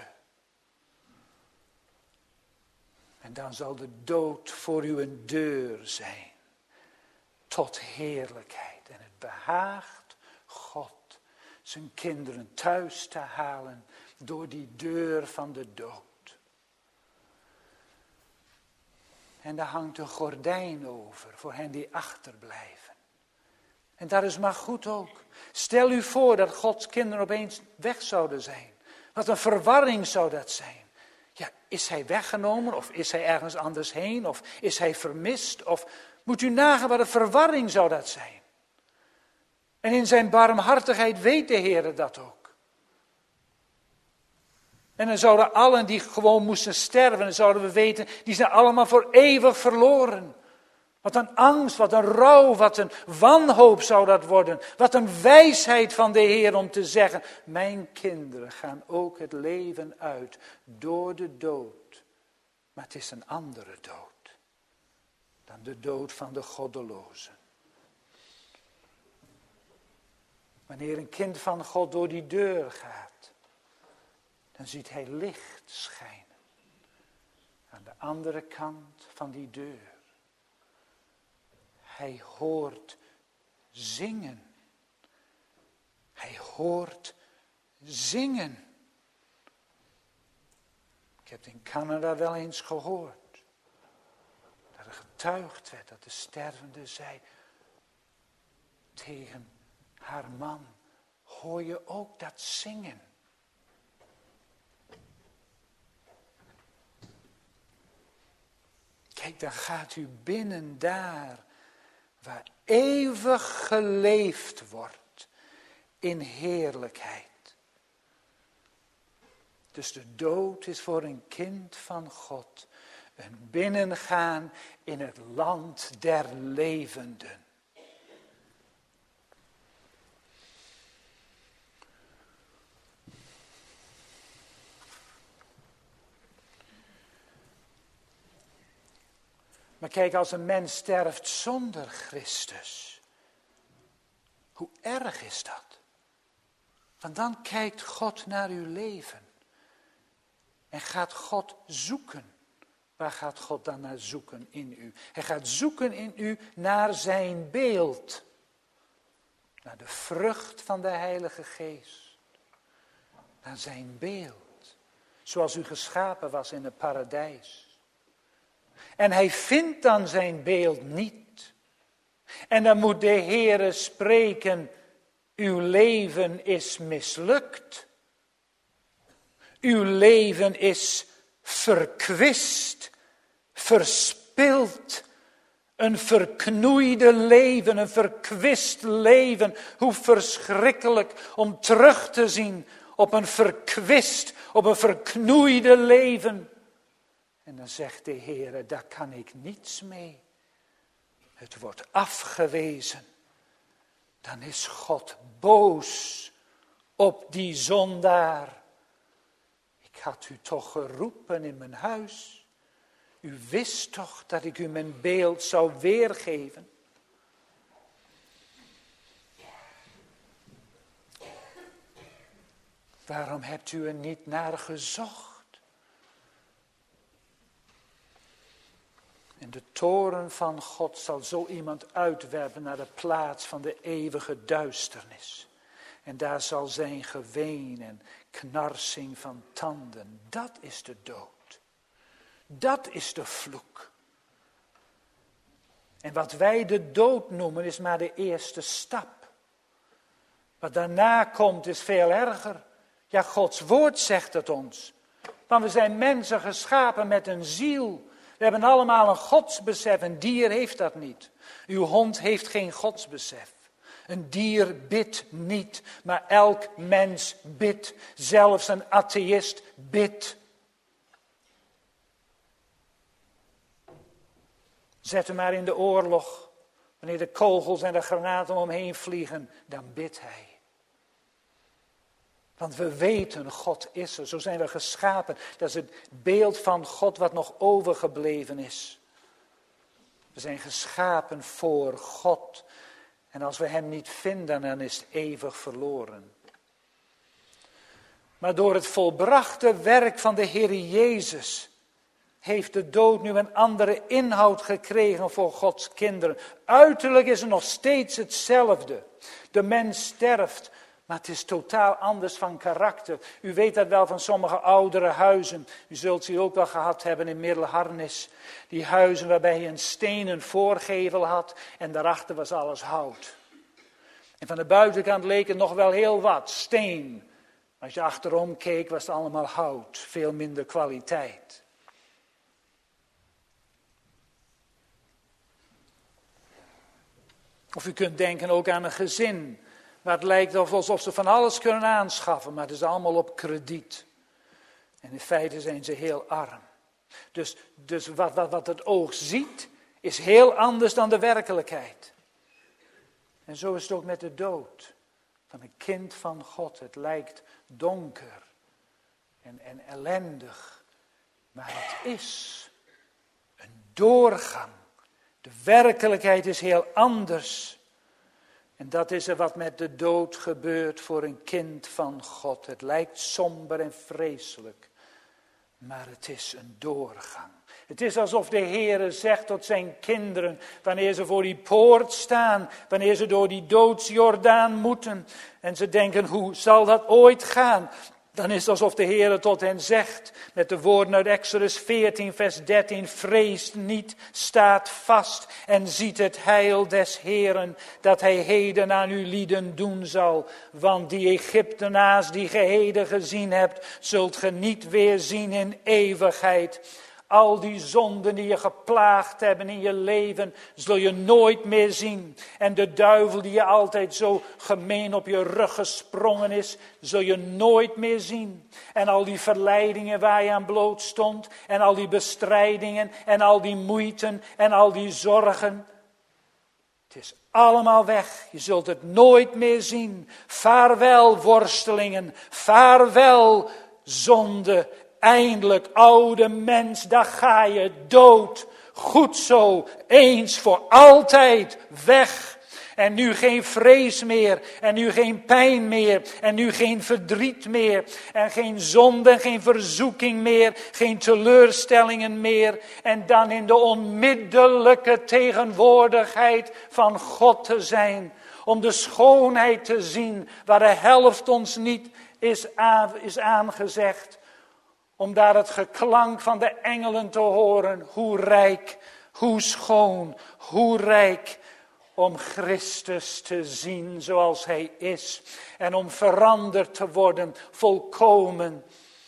En dan zal de dood voor u een deur zijn tot heerlijkheid. En het behaagt God zijn kinderen thuis te halen door die deur van de dood. En daar hangt een gordijn over voor hen die achterblijven. En dat is maar goed ook. Stel u voor dat Gods kinderen opeens weg zouden zijn. Wat een verwarring zou dat zijn. Ja, is hij weggenomen of is hij ergens anders heen of is hij vermist? Of moet u nagaan wat een verwarring zou dat zijn. En in zijn barmhartigheid weet de Heer dat ook. En dan zouden allen die gewoon moesten sterven, dan zouden we weten, die zijn allemaal voor eeuwig verloren. Wat een angst, wat een rouw, wat een wanhoop zou dat worden. Wat een wijsheid van de Heer om te zeggen, mijn kinderen gaan ook het leven uit door de dood. Maar het is een andere dood dan de dood van de goddelozen. Wanneer een kind van God door die deur gaat, dan ziet hij licht schijnen. Aan de andere kant van die deur. Hij hoort zingen. Hij hoort zingen. Ik heb het in Canada wel eens gehoord. Dat er getuigd werd dat de stervende zei tegen haar man, hoor je ook dat zingen? Kijk, dan gaat u binnen daar waar eeuwig geleefd wordt in heerlijkheid. Dus de dood is voor een kind van God een binnengaan in het land der levenden. Maar kijk, als een mens sterft zonder Christus, hoe erg is dat? Want dan kijkt God naar uw leven. En gaat God zoeken. Waar gaat God dan naar zoeken in u? Hij gaat zoeken in u naar zijn beeld. Naar de vrucht van de Heilige Geest. Naar zijn beeld. Zoals u geschapen was in het paradijs. En hij vindt dan zijn beeld niet. En dan moet de Heere spreken, uw leven is mislukt. Uw leven is verkwist, verspild. Een verknoeide leven, een verkwist leven. Hoe verschrikkelijk om terug te zien op een verkwist, op een verknoeide leven. En dan zegt de Heer, daar kan ik niets mee. Het wordt afgewezen. Dan is God boos op die zondaar. Ik had u toch geroepen in mijn huis. U wist toch dat ik u mijn beeld zou weergeven. Waarom hebt u er niet naar gezocht? En de toorn van God zal zo iemand uitwerpen naar de plaats van de eeuwige duisternis. En daar zal zijn geween en knarsing van tanden. Dat is de dood. Dat is de vloek. En wat wij de dood noemen is maar de eerste stap. Wat daarna komt is veel erger. Ja, Gods woord zegt het ons. Want we zijn mensen geschapen met een ziel. We hebben allemaal een godsbesef. Een dier heeft dat niet. Uw hond heeft geen godsbesef. Een dier bidt niet, maar elk mens bidt. Zelfs een atheïst bidt. Zet hem maar in de oorlog. Wanneer de kogels en de granaten omheen vliegen, dan bidt hij. Want we weten, God is er. Zo zijn we geschapen. Dat is het beeld van God wat nog overgebleven is. We zijn geschapen voor God. En als we hem niet vinden, dan is het eeuwig verloren. Maar door het volbrachte werk van de Heer Jezus heeft de dood nu een andere inhoud gekregen voor Gods kinderen. Uiterlijk is het nog steeds hetzelfde. De mens sterft, maar het is totaal anders van karakter. U weet dat wel van sommige oudere huizen. U zult ze ook wel gehad hebben in Middelharnis. Die huizen waarbij je een stenen voorgevel had en daarachter was alles hout. En van de buitenkant leek het nog wel heel wat, steen. Als je achterom keek was het allemaal hout, veel minder kwaliteit. Of u kunt denken ook aan een gezin, waar het lijkt alsof ze van alles kunnen aanschaffen, maar het is allemaal op krediet. En in feite zijn ze heel arm. Dus wat het oog ziet, is heel anders dan de werkelijkheid. En zo is het ook met de dood van een kind van God. Het lijkt donker en ellendig, maar het is een doorgang. De werkelijkheid is heel anders. En dat is er wat met de dood gebeurt voor een kind van God. Het lijkt somber en vreselijk, maar het is een doorgang. Het is alsof de Heere zegt tot zijn kinderen, wanneer ze voor die poort staan, wanneer ze door die doodsjordaan moeten, en ze denken, hoe zal dat ooit gaan? Dan is het alsof de Heere tot hen zegt, met de woorden uit Exodus 14, vers 13, vrees niet, staat vast en ziet het heil des Heeren, dat hij heden aan uw lieden doen zal. Want die Egyptenaars die ge heden gezien hebt, zult ge niet weer zien in eeuwigheid. Al die zonden die je geplaagd hebben in je leven, zul je nooit meer zien. En de duivel die je altijd zo gemeen op je rug gesprongen is, zul je nooit meer zien. En al die verleidingen waar je aan bloot stond, en al die bestrijdingen, en al die moeiten, en al die zorgen. Het is allemaal weg, je zult het nooit meer zien. Vaarwel worstelingen, vaarwel zonde. Eindelijk, oude mens, daar ga je dood. Goed zo, eens voor altijd weg. En nu geen vrees meer, en nu geen pijn meer, en nu geen verdriet meer, en geen zonde, geen verzoeking meer, geen teleurstellingen meer. En dan in de onmiddellijke tegenwoordigheid van God te zijn. Om de schoonheid te zien waar de helft ons niet is aangezegd. Om daar het geklank van de engelen te horen. Hoe rijk, hoe schoon, hoe rijk. Om Christus te zien zoals hij is. En om veranderd te worden, volkomen.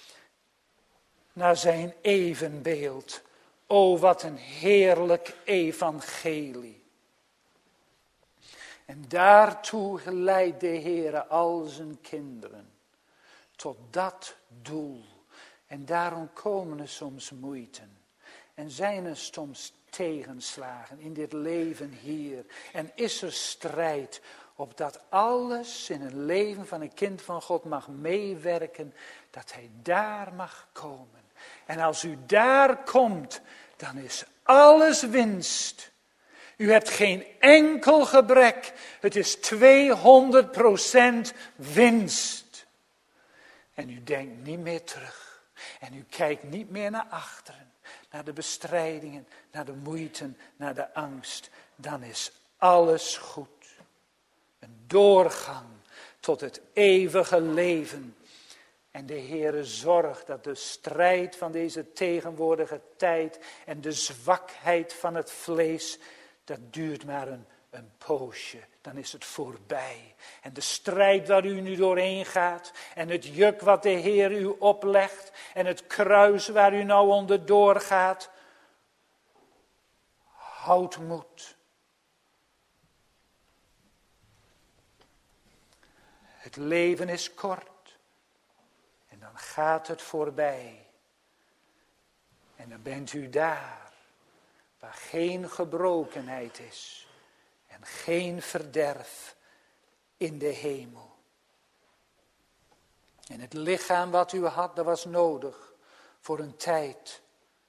Naar zijn evenbeeld. O, wat een heerlijk evangelie. En daartoe geleidt de Heere al zijn kinderen. Tot dat doel. En daarom komen er soms moeiten. En zijn er soms tegenslagen in dit leven hier. En is er strijd. Opdat alles in het leven van een kind van God mag meewerken. Dat hij daar mag komen. En als u daar komt, dan is alles winst. U hebt geen enkel gebrek. Het is 200% winst. En u denkt niet meer terug. En u kijkt niet meer naar achteren, naar de bestrijdingen, naar de moeiten, naar de angst. Dan is alles goed. Een doorgang tot het eeuwige leven. En de Heere zorgt dat de strijd van deze tegenwoordige tijd en de zwakheid van het vlees, dat duurt maar een een poosje, dan is het voorbij. En de strijd waar u nu doorheen gaat, en het juk wat de Heer u oplegt, en het kruis waar u nou onderdoor gaat, houd moed. Het leven is kort, en dan gaat het voorbij. En dan bent u daar, waar geen gebrokenheid is en geen verderf in de hemel. En het lichaam wat u had, dat was nodig voor een tijd.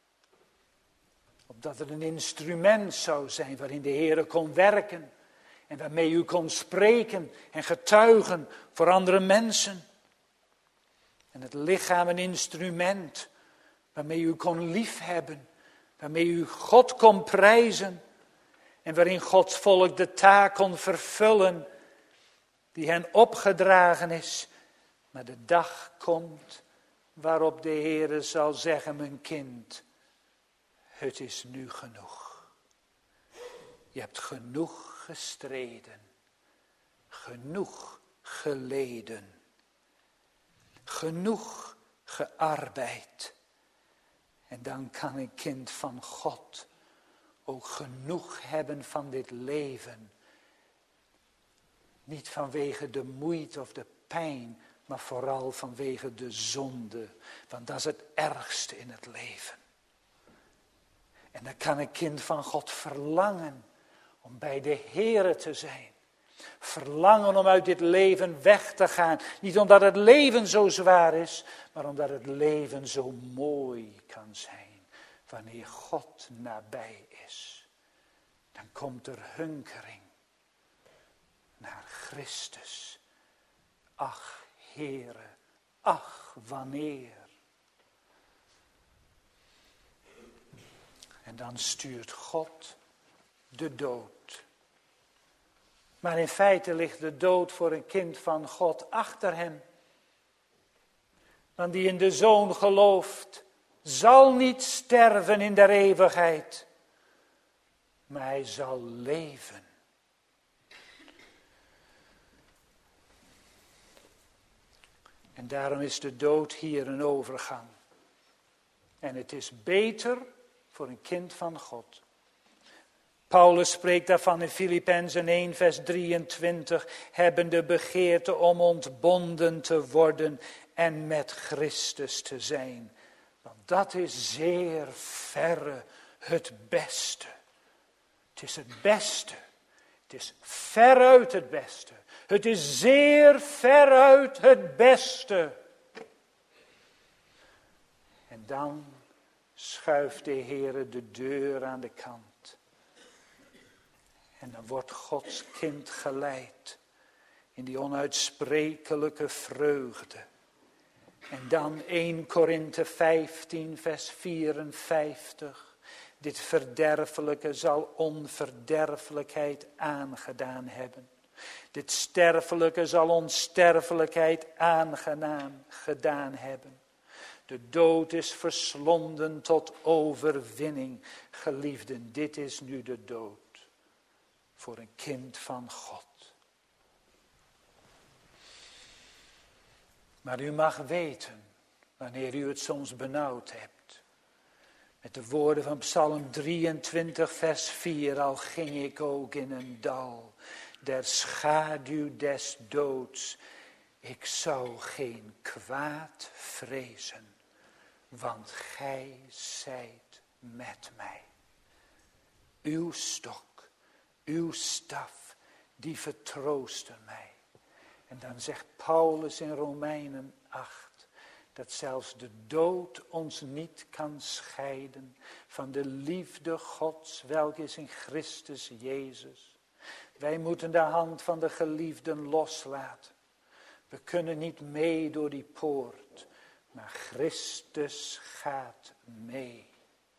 Opdat het een instrument zou zijn waarin de Heer kon werken. En waarmee u kon spreken en getuigen voor andere mensen. En het lichaam een instrument waarmee u kon liefhebben. Waarmee u God kon prijzen. En waarin Gods volk de taak kon vervullen die hen opgedragen is. Maar de dag komt waarop de Heere zal zeggen, mijn kind, het is nu genoeg. Je hebt genoeg gestreden, genoeg geleden, genoeg gearbeid. En dan kan een kind van God ook genoeg hebben van dit leven. Niet vanwege de moeite of de pijn, maar vooral vanwege de zonde. Want dat is het ergste in het leven. En dan kan een kind van God verlangen om bij de Heere te zijn. Verlangen om uit dit leven weg te gaan. Niet omdat het leven zo zwaar is, maar omdat het leven zo mooi kan zijn. Wanneer God nabij is. Dan komt er hunkering naar Christus. Ach, Heere, ach, wanneer. En dan stuurt God de dood. Maar in feite ligt de dood voor een kind van God achter hem. Want die in de Zoon gelooft, zal niet sterven in der eeuwigheid, maar hij zal leven. En daarom is de dood hier een overgang. En het is beter voor een kind van God. Paulus spreekt daarvan in Filippenzen 1 vers 23. Hebben de begeerte om ontbonden te worden en met Christus te zijn. Want dat is zeer verre het beste. Het is het beste. Het is veruit het beste. Het is zeer veruit het beste. En dan schuift de Heere de deur aan de kant. En dan wordt Gods kind geleid in die onuitsprekelijke vreugde. En dan 1 Korinthe 15 vers 54. Dit verderfelijke zal onverderfelijkheid aangedaan hebben. Dit sterfelijke zal onsterfelijkheid aangenaam gedaan hebben. De dood is verslonden tot overwinning. Geliefden, dit is nu de dood voor een kind van God. Maar u mag weten, wanneer u het soms benauwd hebt, met de woorden van Psalm 23 vers 4, al ging ik ook in een dal der schaduw des doods, ik zou geen kwaad vrezen, want gij zijt met mij. Uw stok, uw staf, die vertroosten mij. En dan zegt Paulus in Romeinen 8, dat zelfs de dood ons niet kan scheiden van de liefde Gods, welke is in Christus Jezus. Wij moeten de hand van de geliefden loslaten. We kunnen niet mee door die poort, maar Christus gaat mee.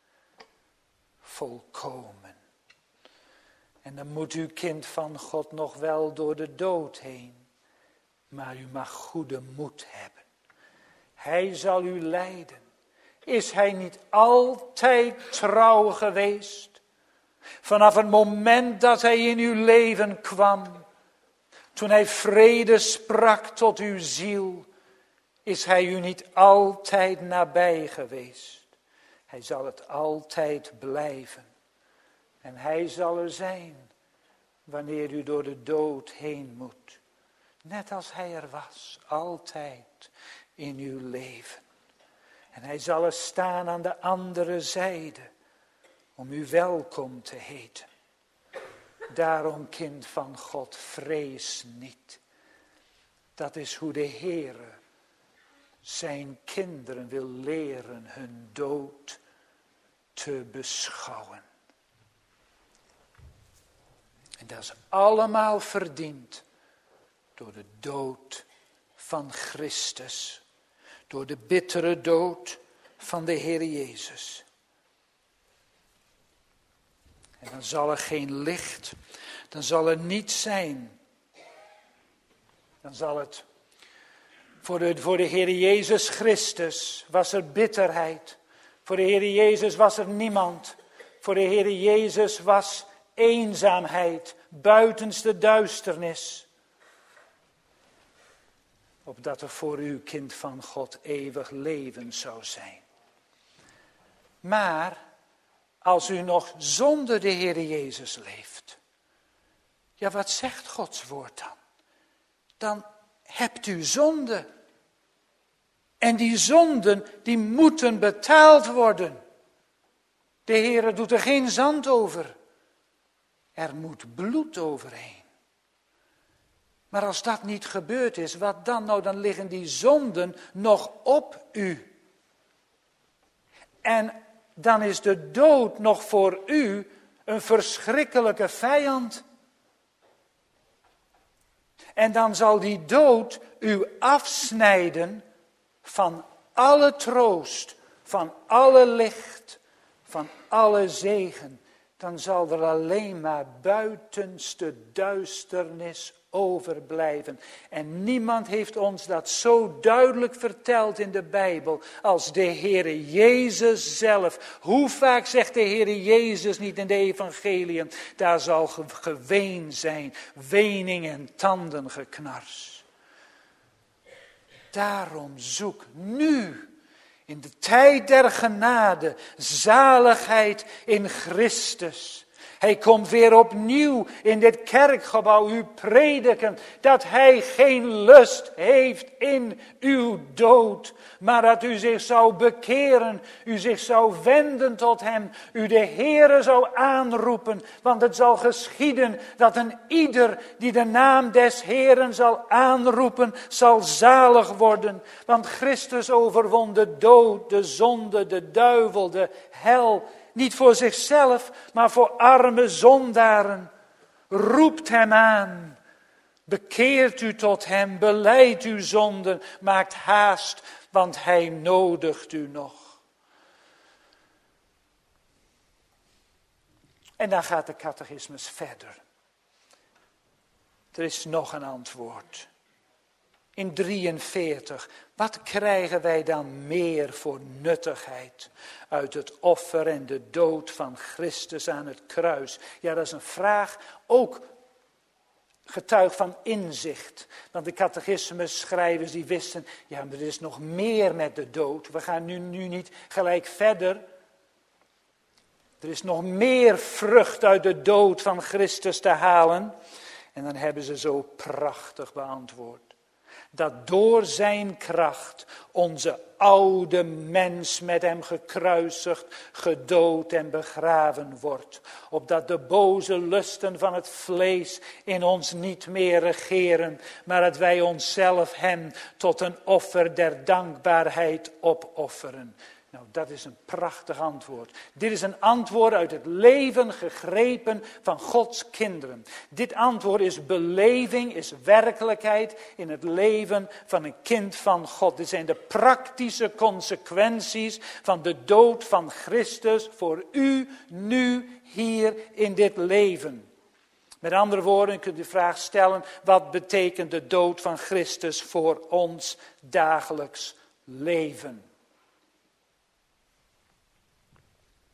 Volkomen. En dan moet u, kind van God, nog wel door de dood heen. Maar u mag goede moed hebben. Hij zal u leiden. Is hij niet altijd trouw geweest? Vanaf het moment dat hij in uw leven kwam, toen hij vrede sprak tot uw ziel, is hij u niet altijd nabij geweest. Hij zal het altijd blijven. En hij zal er zijn wanneer u door de dood heen moet. Net als hij er was, altijd in uw leven. En hij zal er staan aan de andere zijde om u welkom te heten. Daarom, kind van God, vrees niet. Dat is hoe de Heere zijn kinderen wil leren hun dood te beschouwen. En dat is allemaal verdiend door de dood van Christus. Door de bittere dood van de Heer Jezus. En dan zal er geen licht, dan zal er niets zijn. Dan zal het, voor de Heer Jezus Christus was er bitterheid. Voor de Heer Jezus was er niemand. Voor de Heer Jezus was eenzaamheid, buitenste duisternis. Opdat er voor u, kind van God, eeuwig leven zou zijn. Maar als u nog zonder de Heer Jezus leeft, ja, wat zegt Gods woord dan? Dan hebt u zonde. En die zonden, die moeten betaald worden. De Heer doet er geen zand over. Er moet bloed overheen. Maar als dat niet gebeurd is, wat dan? Nou, dan liggen die zonden nog op u. En dan is de dood nog voor u een verschrikkelijke vijand. En dan zal die dood u afsnijden van alle troost, van alle licht, van alle zegen. Dan zal er alleen maar buitenste duisternis overblijven. En niemand heeft ons dat zo duidelijk verteld in de Bijbel als de Heere Jezus zelf. Hoe vaak zegt de Heere Jezus niet in de evangeliën, daar zal geween zijn, wening en tandengeknars. Daarom zoek nu, in de tijd der genade, zaligheid in Christus. Hij komt weer opnieuw in dit kerkgebouw u prediken dat hij geen lust heeft in uw dood. Maar dat u zich zou bekeren, u zich zou wenden tot hem, u de Heere zou aanroepen. Want het zal geschieden dat een ieder die de naam des Heeren zal aanroepen, zal zalig worden. Want Christus overwon de dood, de zonde, de duivel, de hel. Niet voor zichzelf, maar voor arme zondaren. Roept hem aan. Bekeert u tot hem, belijdt uw zonden, maakt haast, want hij nodigt u nog. En dan gaat de catechismus verder. Er is nog een antwoord. In 43, wat krijgen wij dan meer voor nuttigheid uit het offer en de dood van Christus aan het kruis? Ja, dat is een vraag, ook getuig van inzicht. Want de catechismusschrijvers die wisten, ja, maar er is nog meer met de dood. We gaan nu niet gelijk verder. Er is nog meer vrucht uit de dood van Christus te halen. En dan hebben ze zo prachtig beantwoord. Dat door zijn kracht onze oude mens met hem gekruisigd, gedood en begraven wordt. Opdat de boze lusten van het vlees in ons niet meer regeren, maar dat wij onszelf hem tot een offer der dankbaarheid opofferen. Nou, dat is een prachtig antwoord. Dit is een antwoord uit het leven gegrepen van Gods kinderen. Dit antwoord is beleving, is werkelijkheid in het leven van een kind van God. Dit zijn de praktische consequenties van de dood van Christus voor u nu hier in dit leven. Met andere woorden kunt u de vraag stellen, wat betekent de dood van Christus voor ons dagelijks leven?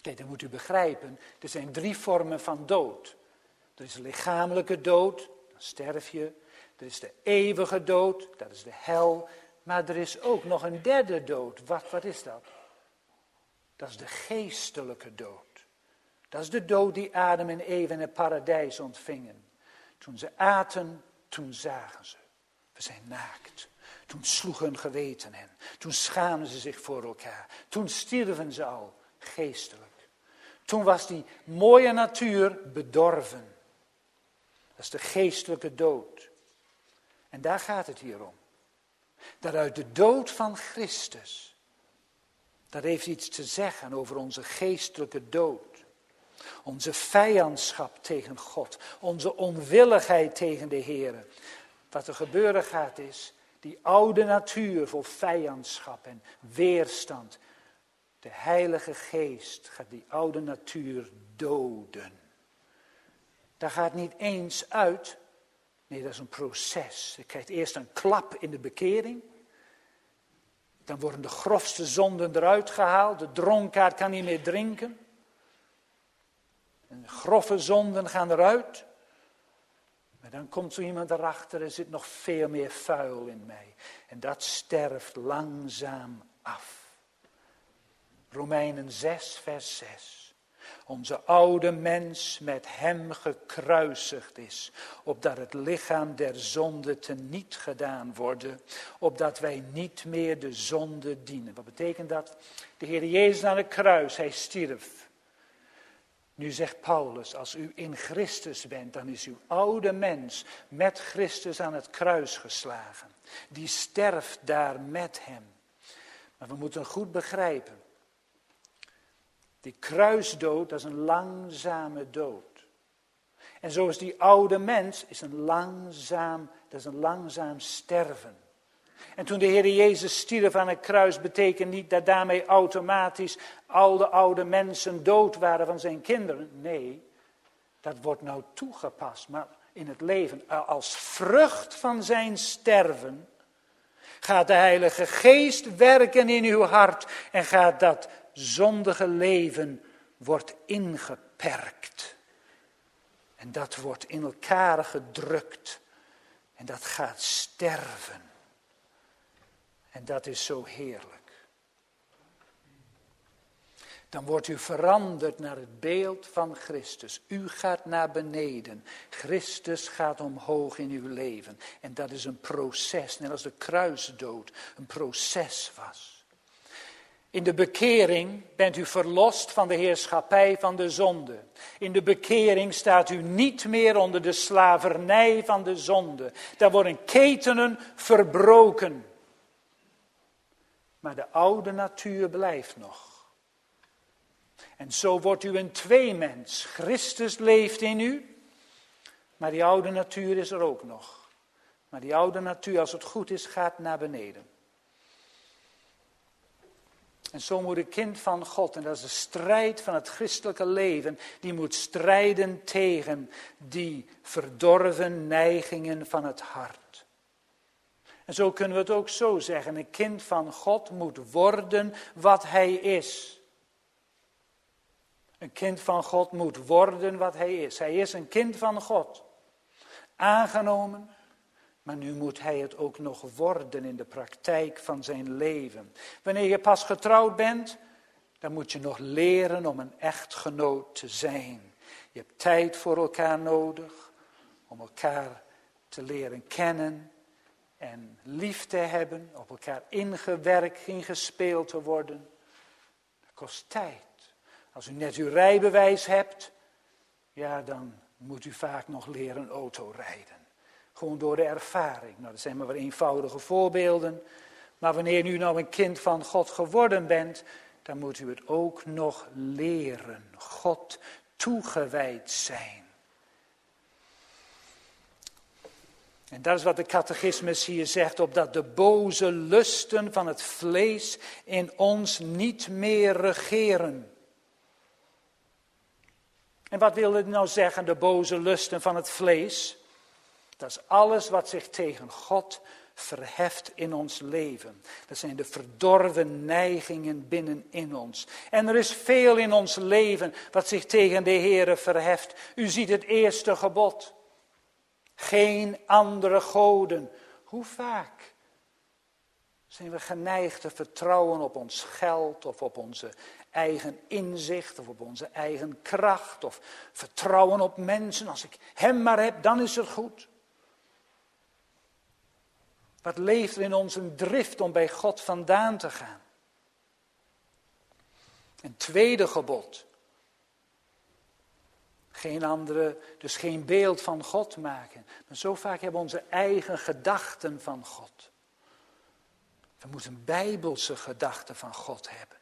Kijk, dat moet u begrijpen. Er zijn 3 vormen van dood. Er is een lichamelijke dood, dan sterf je. Er is de eeuwige dood, dat is de hel. Maar er is ook nog een 3e dood. Wat is dat? Dat is de geestelijke dood. Dat is de dood die Adam en Eva in het paradijs ontvingen. Toen ze aten, toen zagen ze. We zijn naakt. Toen sloeg hun geweten hen. Toen schaamden ze zich voor elkaar. Toen stierven ze al, geestelijk. Toen was die mooie natuur bedorven. Dat is de geestelijke dood. En daar gaat het hier om. Dat uit de dood van Christus, dat heeft iets te zeggen over onze geestelijke dood. Onze vijandschap tegen God. Onze onwilligheid tegen de Heer. Wat er gebeuren gaat is, die oude natuur vol vijandschap en weerstand. De Heilige Geest gaat die oude natuur doden. Dat gaat niet eens uit. Nee, dat is een proces. Je krijgt eerst een klap in de bekering. Dan worden de grofste zonden eruit gehaald. De dronkaard kan niet meer drinken. En de grove zonden gaan eruit. Maar dan komt zo iemand erachter, er zit nog veel meer vuil in mij. En dat sterft langzaam af. Romeinen 6, vers 6. Onze oude mens met hem gekruisigd is, opdat het lichaam der zonde teniet gedaan worden, opdat wij niet meer de zonde dienen. Wat betekent dat? De Heer Jezus aan het kruis, hij stierf. Nu zegt Paulus, als u in Christus bent, dan is uw oude mens met Christus aan het kruis geslagen. Die sterft daar met hem. Maar we moeten goed begrijpen. Die kruisdood, dat is een langzame dood. En zo is die oude mens, dat is een langzaam sterven. En toen de Heer Jezus stierf aan het kruis, betekent niet dat daarmee automatisch al de oude mensen dood waren van zijn kinderen. Nee, dat wordt nou toegepast. Maar in het leven, als vrucht van zijn sterven, gaat de Heilige Geest werken in uw hart en gaat dat zondige leven wordt ingeperkt. En dat wordt in elkaar gedrukt. En dat gaat sterven. En dat is zo heerlijk. Dan wordt u veranderd naar het beeld van Christus. U gaat naar beneden. Christus gaat omhoog in uw leven. En dat is een proces, net als de kruisdood een proces was. In de bekering bent u verlost van de heerschappij van de zonde. In de bekering staat u niet meer onder de slavernij van de zonde. Daar worden ketenen verbroken. Maar de oude natuur blijft nog. En zo wordt u een tweemens. Christus leeft in u, maar die oude natuur is er ook nog. Maar die oude natuur, als het goed is, gaat naar beneden. En zo moet een kind van God, en dat is de strijd van het christelijke leven, die moet strijden tegen die verdorven neigingen van het hart. En zo kunnen we het ook zo zeggen, een kind van God moet worden wat hij is. Een kind van God moet worden wat hij is. Hij is een kind van God. Aangenomen. Maar nu moet hij het ook nog worden in de praktijk van zijn leven. Wanneer je pas getrouwd bent, dan moet je nog leren om een echtgenoot te zijn. Je hebt tijd voor elkaar nodig om elkaar te leren kennen en lief te hebben, op elkaar ingewerkt, ingespeeld te worden. Dat kost tijd. Als u net uw rijbewijs hebt, ja, dan moet u vaak nog leren autorijden. Gewoon door de ervaring. Nou, dat zijn maar wat eenvoudige voorbeelden. Maar wanneer u nou een kind van God geworden bent, dan moet u het ook nog leren. God toegewijd zijn. En dat is wat de catechismus hier zegt, opdat de boze lusten van het vlees in ons niet meer regeren. En wat wil het nou zeggen, de boze lusten van het vlees? Dat is alles wat zich tegen God verheft in ons leven. Dat zijn de verdorven neigingen binnenin ons. En er is veel in ons leven wat zich tegen de Heere verheft. U ziet het eerste gebod. Geen andere goden. Hoe vaak zijn we geneigd te vertrouwen op ons geld of op onze eigen inzicht of op onze eigen kracht of vertrouwen op mensen. Als ik hem maar heb, dan is het goed. Wat leeft er in ons een drift om bij God vandaan te gaan? Een tweede gebod. Geen andere, dus geen beeld van God maken. Maar zo vaak hebben we onze eigen gedachten van God. We moeten een bijbelse gedachte van God hebben.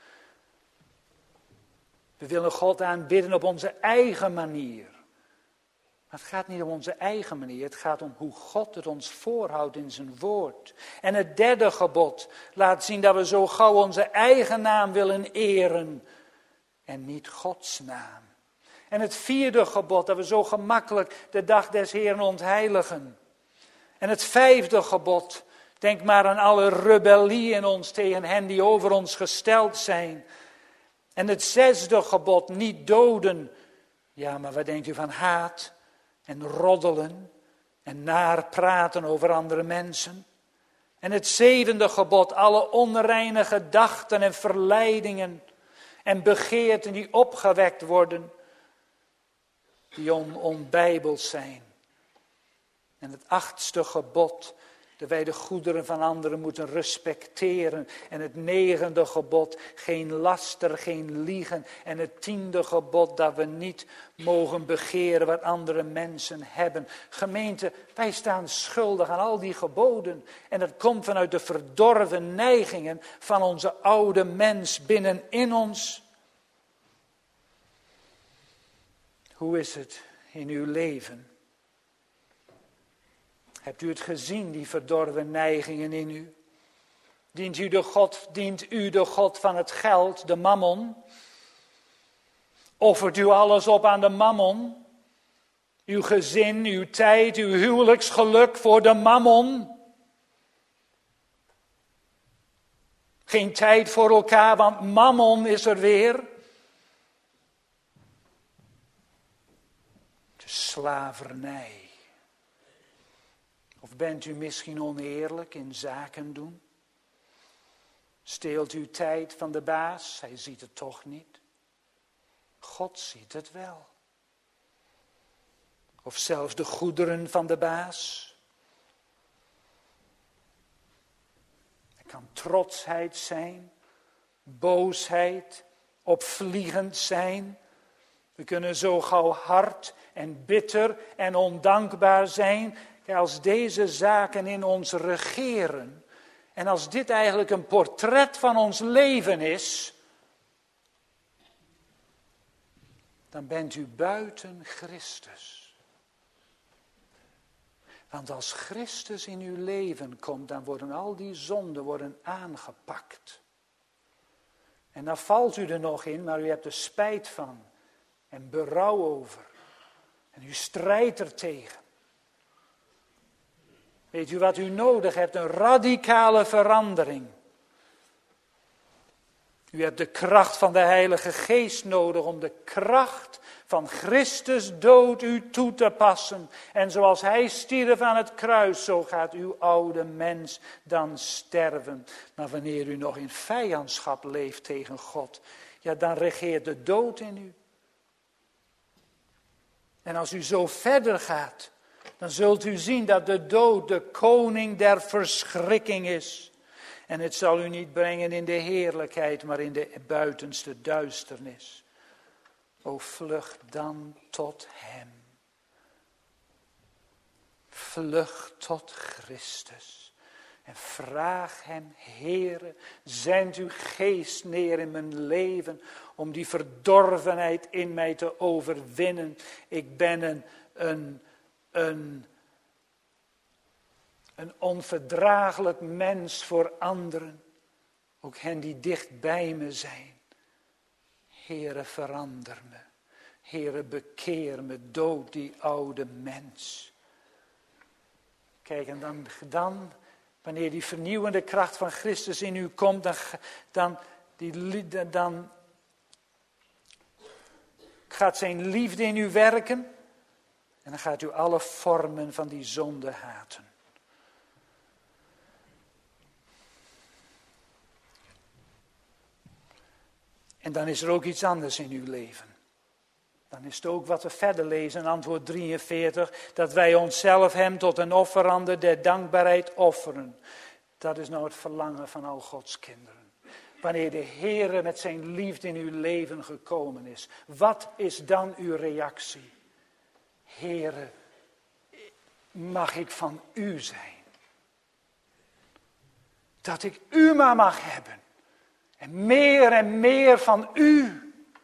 We willen God aanbidden op onze eigen manier. Maar het gaat niet om onze eigen manier. Het gaat om hoe God het ons voorhoudt in zijn woord. En het derde gebod laat zien dat we zo gauw onze eigen naam willen eren. En niet Gods naam. En het vierde gebod dat we zo gemakkelijk de dag des Heeren ontheiligen. En het vijfde gebod. Denk maar aan alle rebellie in ons tegen hen die over ons gesteld zijn. En het zesde gebod, niet doden. Ja, maar wat denkt u van haat en roddelen en naar praten over andere mensen? En het zevende gebod, alle onreine gedachten en verleidingen en begeerten die opgewekt worden, die onbijbels zijn. En het achtste gebod, dat wij de goederen van anderen moeten respecteren. En het negende gebod, geen laster, geen liegen. En het tiende gebod, dat we niet mogen begeren wat andere mensen hebben. Gemeente, wij staan schuldig aan al die geboden. En dat komt vanuit de verdorven neigingen van onze oude mens binnenin ons. Hoe is het in uw leven? Hebt u het gezien, die verdorven neigingen in u? Dient u de God van het geld, de mammon? Offert u alles op aan de mammon? Uw gezin, uw tijd, uw huwelijksgeluk voor de mammon? Geen tijd voor elkaar, want mammon is er weer. De slavernij. Of bent u misschien oneerlijk in zaken doen? Steelt u tijd van de baas? Hij ziet het toch niet. God ziet het wel. Of zelfs de goederen van de baas. Het kan trotsheid zijn, boosheid, opvliegend zijn. We kunnen zo gauw hard en bitter en ondankbaar zijn. Ja, als deze zaken in ons regeren en als dit eigenlijk een portret van ons leven is, dan bent u buiten Christus. Want als Christus in uw leven komt, dan worden al die zonden aangepakt. En dan valt u er nog in, maar u hebt er spijt van en berouw over. En u strijdt er tegen. Weet u wat u nodig hebt? Een radicale verandering. U hebt de kracht van de Heilige Geest nodig om de kracht van Christus dood u toe te passen. En zoals hij stierf aan het kruis, zo gaat uw oude mens dan sterven. Maar wanneer u nog in vijandschap leeft tegen God, ja, dan regeert de dood in u. En als u zo verder gaat, dan zult u zien dat de dood de koning der verschrikking is. En het zal u niet brengen in de heerlijkheid, maar in de buitenste duisternis. O, vlucht dan tot hem. Vlucht tot Christus. En vraag hem, Heere, zend uw geest neer in mijn leven om die verdorvenheid in mij te overwinnen. Ik ben een onverdraaglijk mens voor anderen. Ook hen die dicht bij me zijn. Heere, verander me. Heere, bekeer me, dood die oude mens. Kijk, en dan Wanneer die vernieuwende kracht van Christus in u komt, dan gaat zijn liefde in u werken. En dan gaat u alle vormen van die zonde haten. En dan is er ook iets anders in uw leven. Dan is het ook wat we verder lezen in antwoord 43, dat wij onszelf hem tot een offerande der dankbaarheid offeren. Dat is nou het verlangen van al Gods kinderen. Wanneer de Heere met zijn liefde in uw leven gekomen is, wat is dan uw reactie? Heere, mag ik van u zijn? Dat ik u maar mag hebben. En meer van u.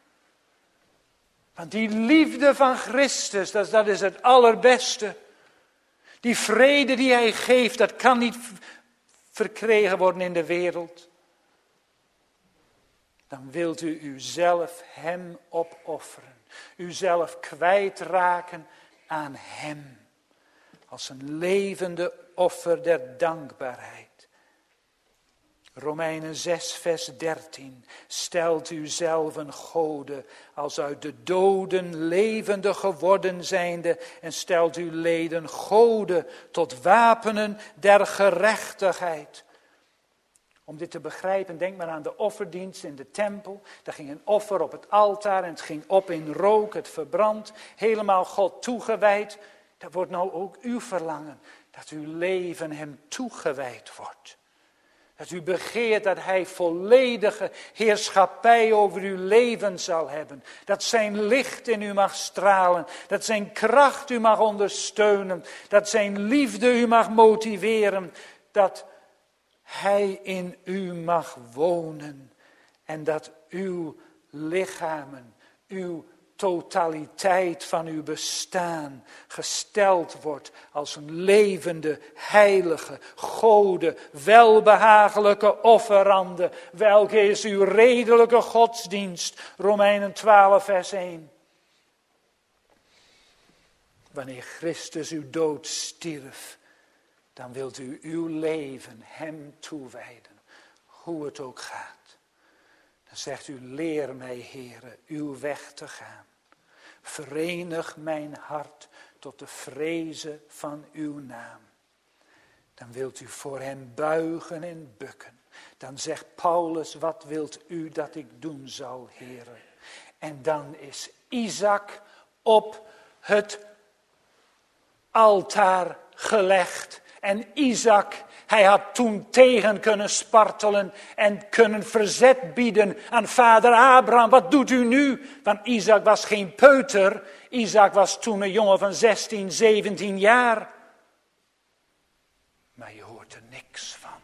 Want die liefde van Christus, dat is het allerbeste. Die vrede die hij geeft, dat kan niet verkregen worden in de wereld. Dan wilt u uzelf hem opofferen. Uzelf kwijtraken aan hem. Als een levende offer der dankbaarheid. Romeinen 6 vers 13. Stelt u zelf een gode als uit de doden levende geworden zijnde. En stelt uw leden gode tot wapenen der gerechtigheid. Om dit te begrijpen, denk maar aan de offerdienst in de tempel. Daar ging een offer op het altaar en het ging op in rook, het verbrand. Helemaal God toegewijd. Dat wordt nou ook uw verlangen. Dat uw leven hem toegewijd wordt. Dat u begeert dat hij volledige heerschappij over uw leven zal hebben. Dat zijn licht in u mag stralen. Dat zijn kracht u mag ondersteunen. Dat zijn liefde u mag motiveren. Dat hij in u mag wonen. En dat uw lichamen, uw totaliteit van uw bestaan gesteld wordt als een levende, heilige, gode, welbehagelijke offerande. Welke is uw redelijke godsdienst? Romeinen 12 vers 1. Wanneer Christus uw dood stierf, dan wilt u uw leven hem toewijden, hoe het ook gaat. Dan zegt u, leer mij, Heere, uw weg te gaan. Verenig mijn hart tot de vrezen van uw naam. Dan wilt u voor hem buigen en bukken. Dan zegt Paulus, wat wilt u dat ik doen zal, Heere? En dan is Isaac op het altaar gelegd. En Isaac, hij had toen tegen kunnen spartelen en kunnen verzet bieden aan vader Abraham. Wat doet u nu? Want Isaac was geen peuter. Isaac was toen een jongen van 16, 17 jaar. Maar je hoort er niks van.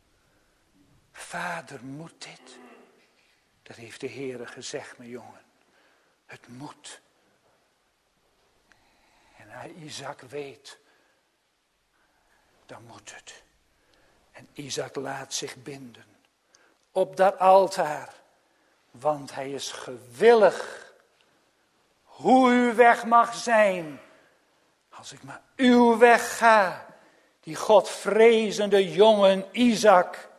Vader, moet dit? Dat heeft de Heere gezegd, mijn jongen. Het moet. En Isaac weet, dan moet het. En Isaac laat zich binden op dat altaar, want hij is gewillig. Hoe uw weg mag zijn, als ik maar uw weg ga, die Godvrezende jongen Isaac.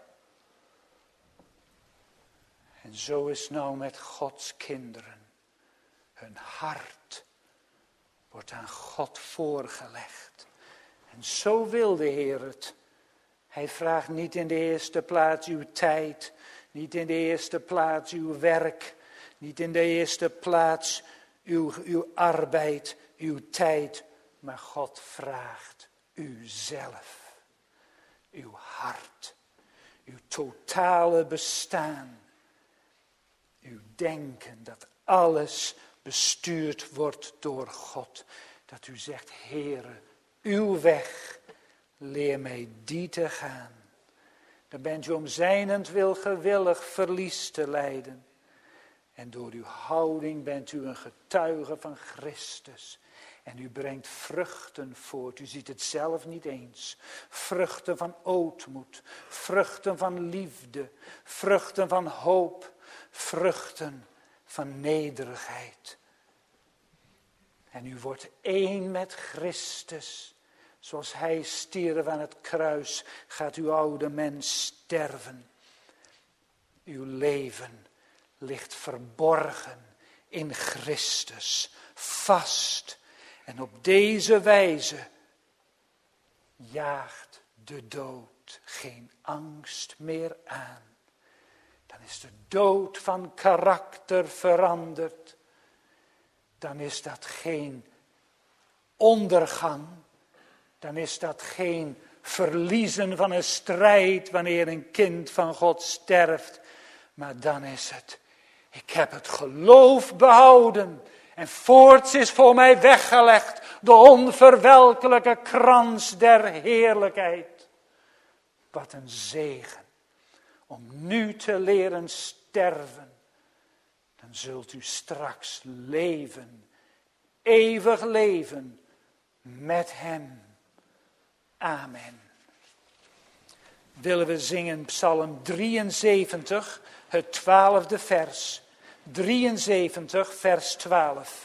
En zo is het nou met Gods kinderen. Hun hart wordt aan God voorgelegd. En zo wil de Heer het. Hij vraagt niet in de eerste plaats uw tijd, niet in de eerste plaats uw werk, niet in de eerste plaats uw arbeid, uw tijd, maar God vraagt uzelf, uw hart, uw totale bestaan, uw denken, dat alles bestuurd wordt door God. Dat u zegt, Heere, uw weg, leer mij die te gaan. Dan bent u om zijnentwil gewillig verlies te lijden. En door uw houding bent u een getuige van Christus. En u brengt vruchten voort. U ziet het zelf niet eens. Vruchten van ootmoed. Vruchten van liefde. Vruchten van hoop. Vruchten van nederigheid. En u wordt één met Christus. Zoals hij stierf aan het kruis, gaat uw oude mens sterven. Uw leven ligt verborgen in Christus, vast. En op deze wijze jaagt de dood geen angst meer aan. Dan is de dood van karakter veranderd. Dan is dat geen ondergang. Dan is dat geen verliezen van een strijd wanneer een kind van God sterft. Maar dan is het, ik heb het geloof behouden. En voorts is voor mij weggelegd de onverwelkelijke krans der heerlijkheid. Wat een zegen om nu te leren sterven. Dan zult u straks leven, eeuwig leven met hem. Amen. Willen we zingen Psalm 73, het 12e vers. 73, vers 12.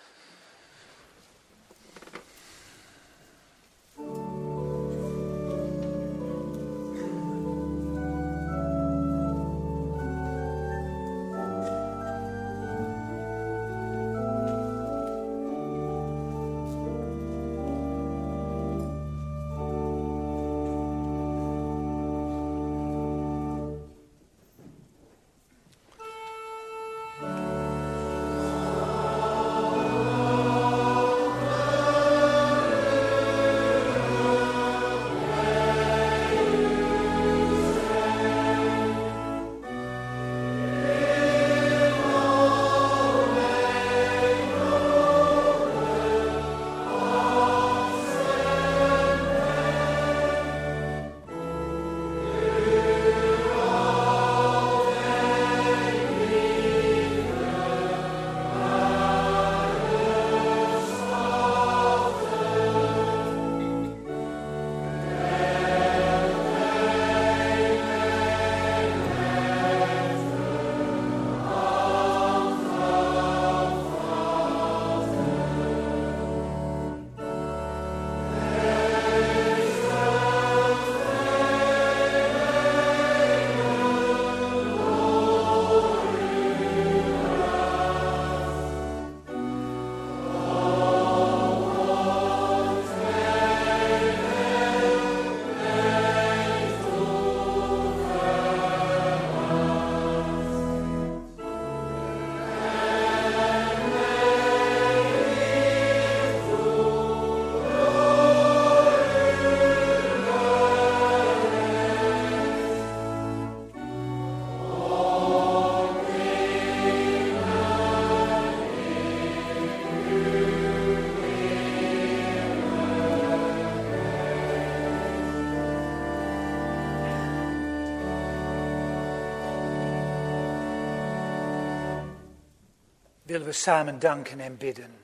Willen we samen danken en bidden.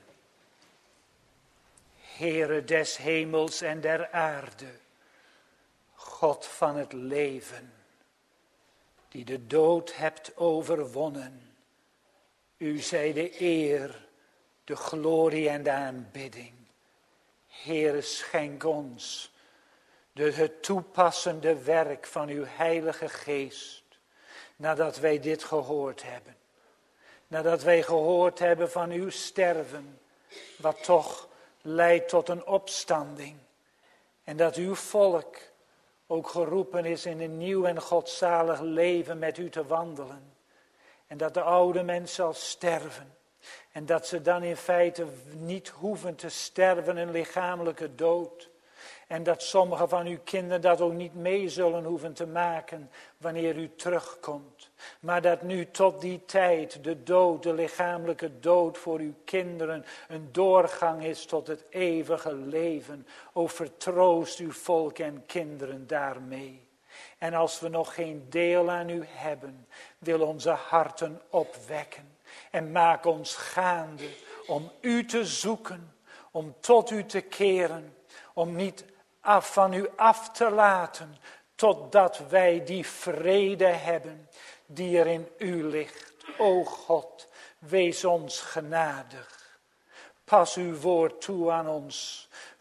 Heere des hemels en der aarde, God van het leven, die de dood hebt overwonnen. U zij de eer, de glorie en de aanbidding. Heere, schenk ons het toepassende werk van uw Heilige Geest, nadat wij dit gehoord hebben. Nadat wij gehoord hebben van uw sterven, wat toch leidt tot een opstanding. En dat uw volk ook geroepen is in een nieuw en godzalig leven met u te wandelen. En dat de oude mens zal sterven. En dat ze dan in feite niet hoeven te sterven een lichamelijke dood. En dat sommige van uw kinderen dat ook niet mee zullen hoeven te maken wanneer u terugkomt. Maar dat nu tot die tijd de dood, de lichamelijke dood voor uw kinderen een doorgang is tot het eeuwige leven. O, vertroost uw volk en kinderen daarmee. En als we nog geen deel aan u hebben, wil onze harten opwekken. En maak ons gaande om u te zoeken, om tot u te keren, om niet van u af te laten, totdat wij die vrede hebben die er in u ligt. O God, wees ons genadig. Pas uw woord toe aan ons.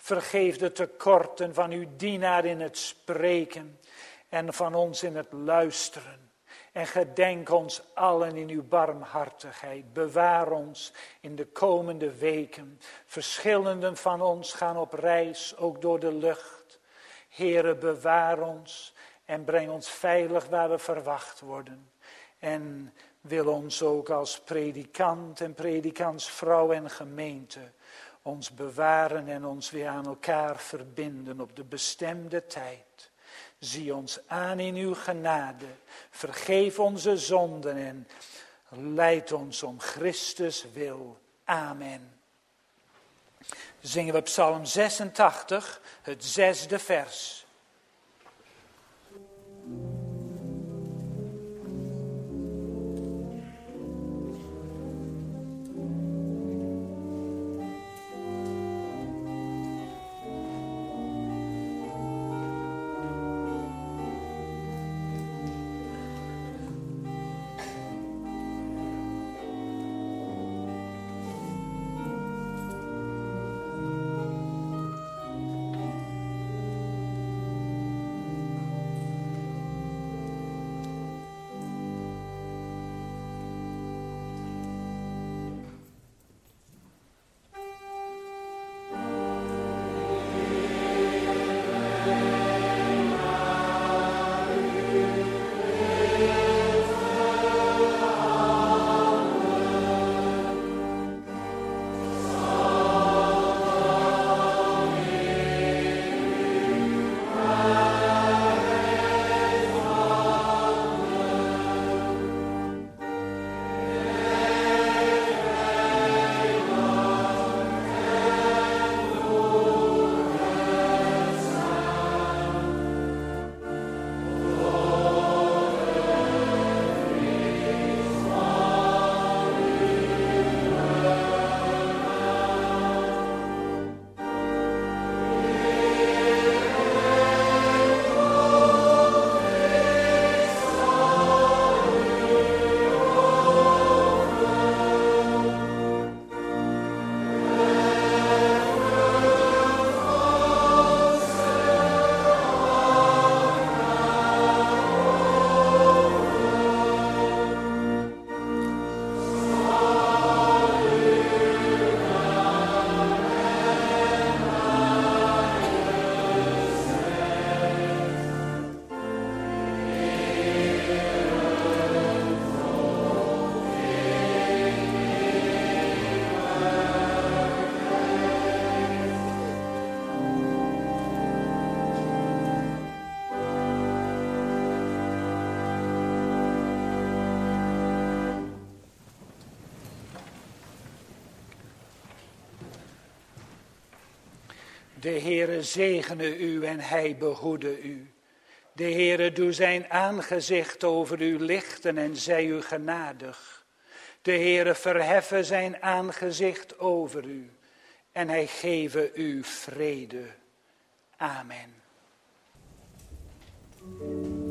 Vergeef de tekorten van uw dienaar in het spreken en van ons in het luisteren. En gedenk ons allen in uw barmhartigheid. Bewaar ons in de komende weken. Verschillenden van ons gaan op reis, ook door de lucht. Heere, bewaar ons en breng ons veilig waar we verwacht worden. En wil ons ook als predikant en predikantsvrouw en gemeente ons bewaren en ons weer aan elkaar verbinden op de bestemde tijd. Zie ons aan in uw genade, vergeef onze zonden en leid ons om Christus wil. Amen. Zingen we Psalm 86, het 6e vers. De Heere zegene u en hij behoede u. De Heere doe zijn aangezicht over u lichten en zij u genadig. De Heere verheffe zijn aangezicht over u en hij geve u vrede. Amen.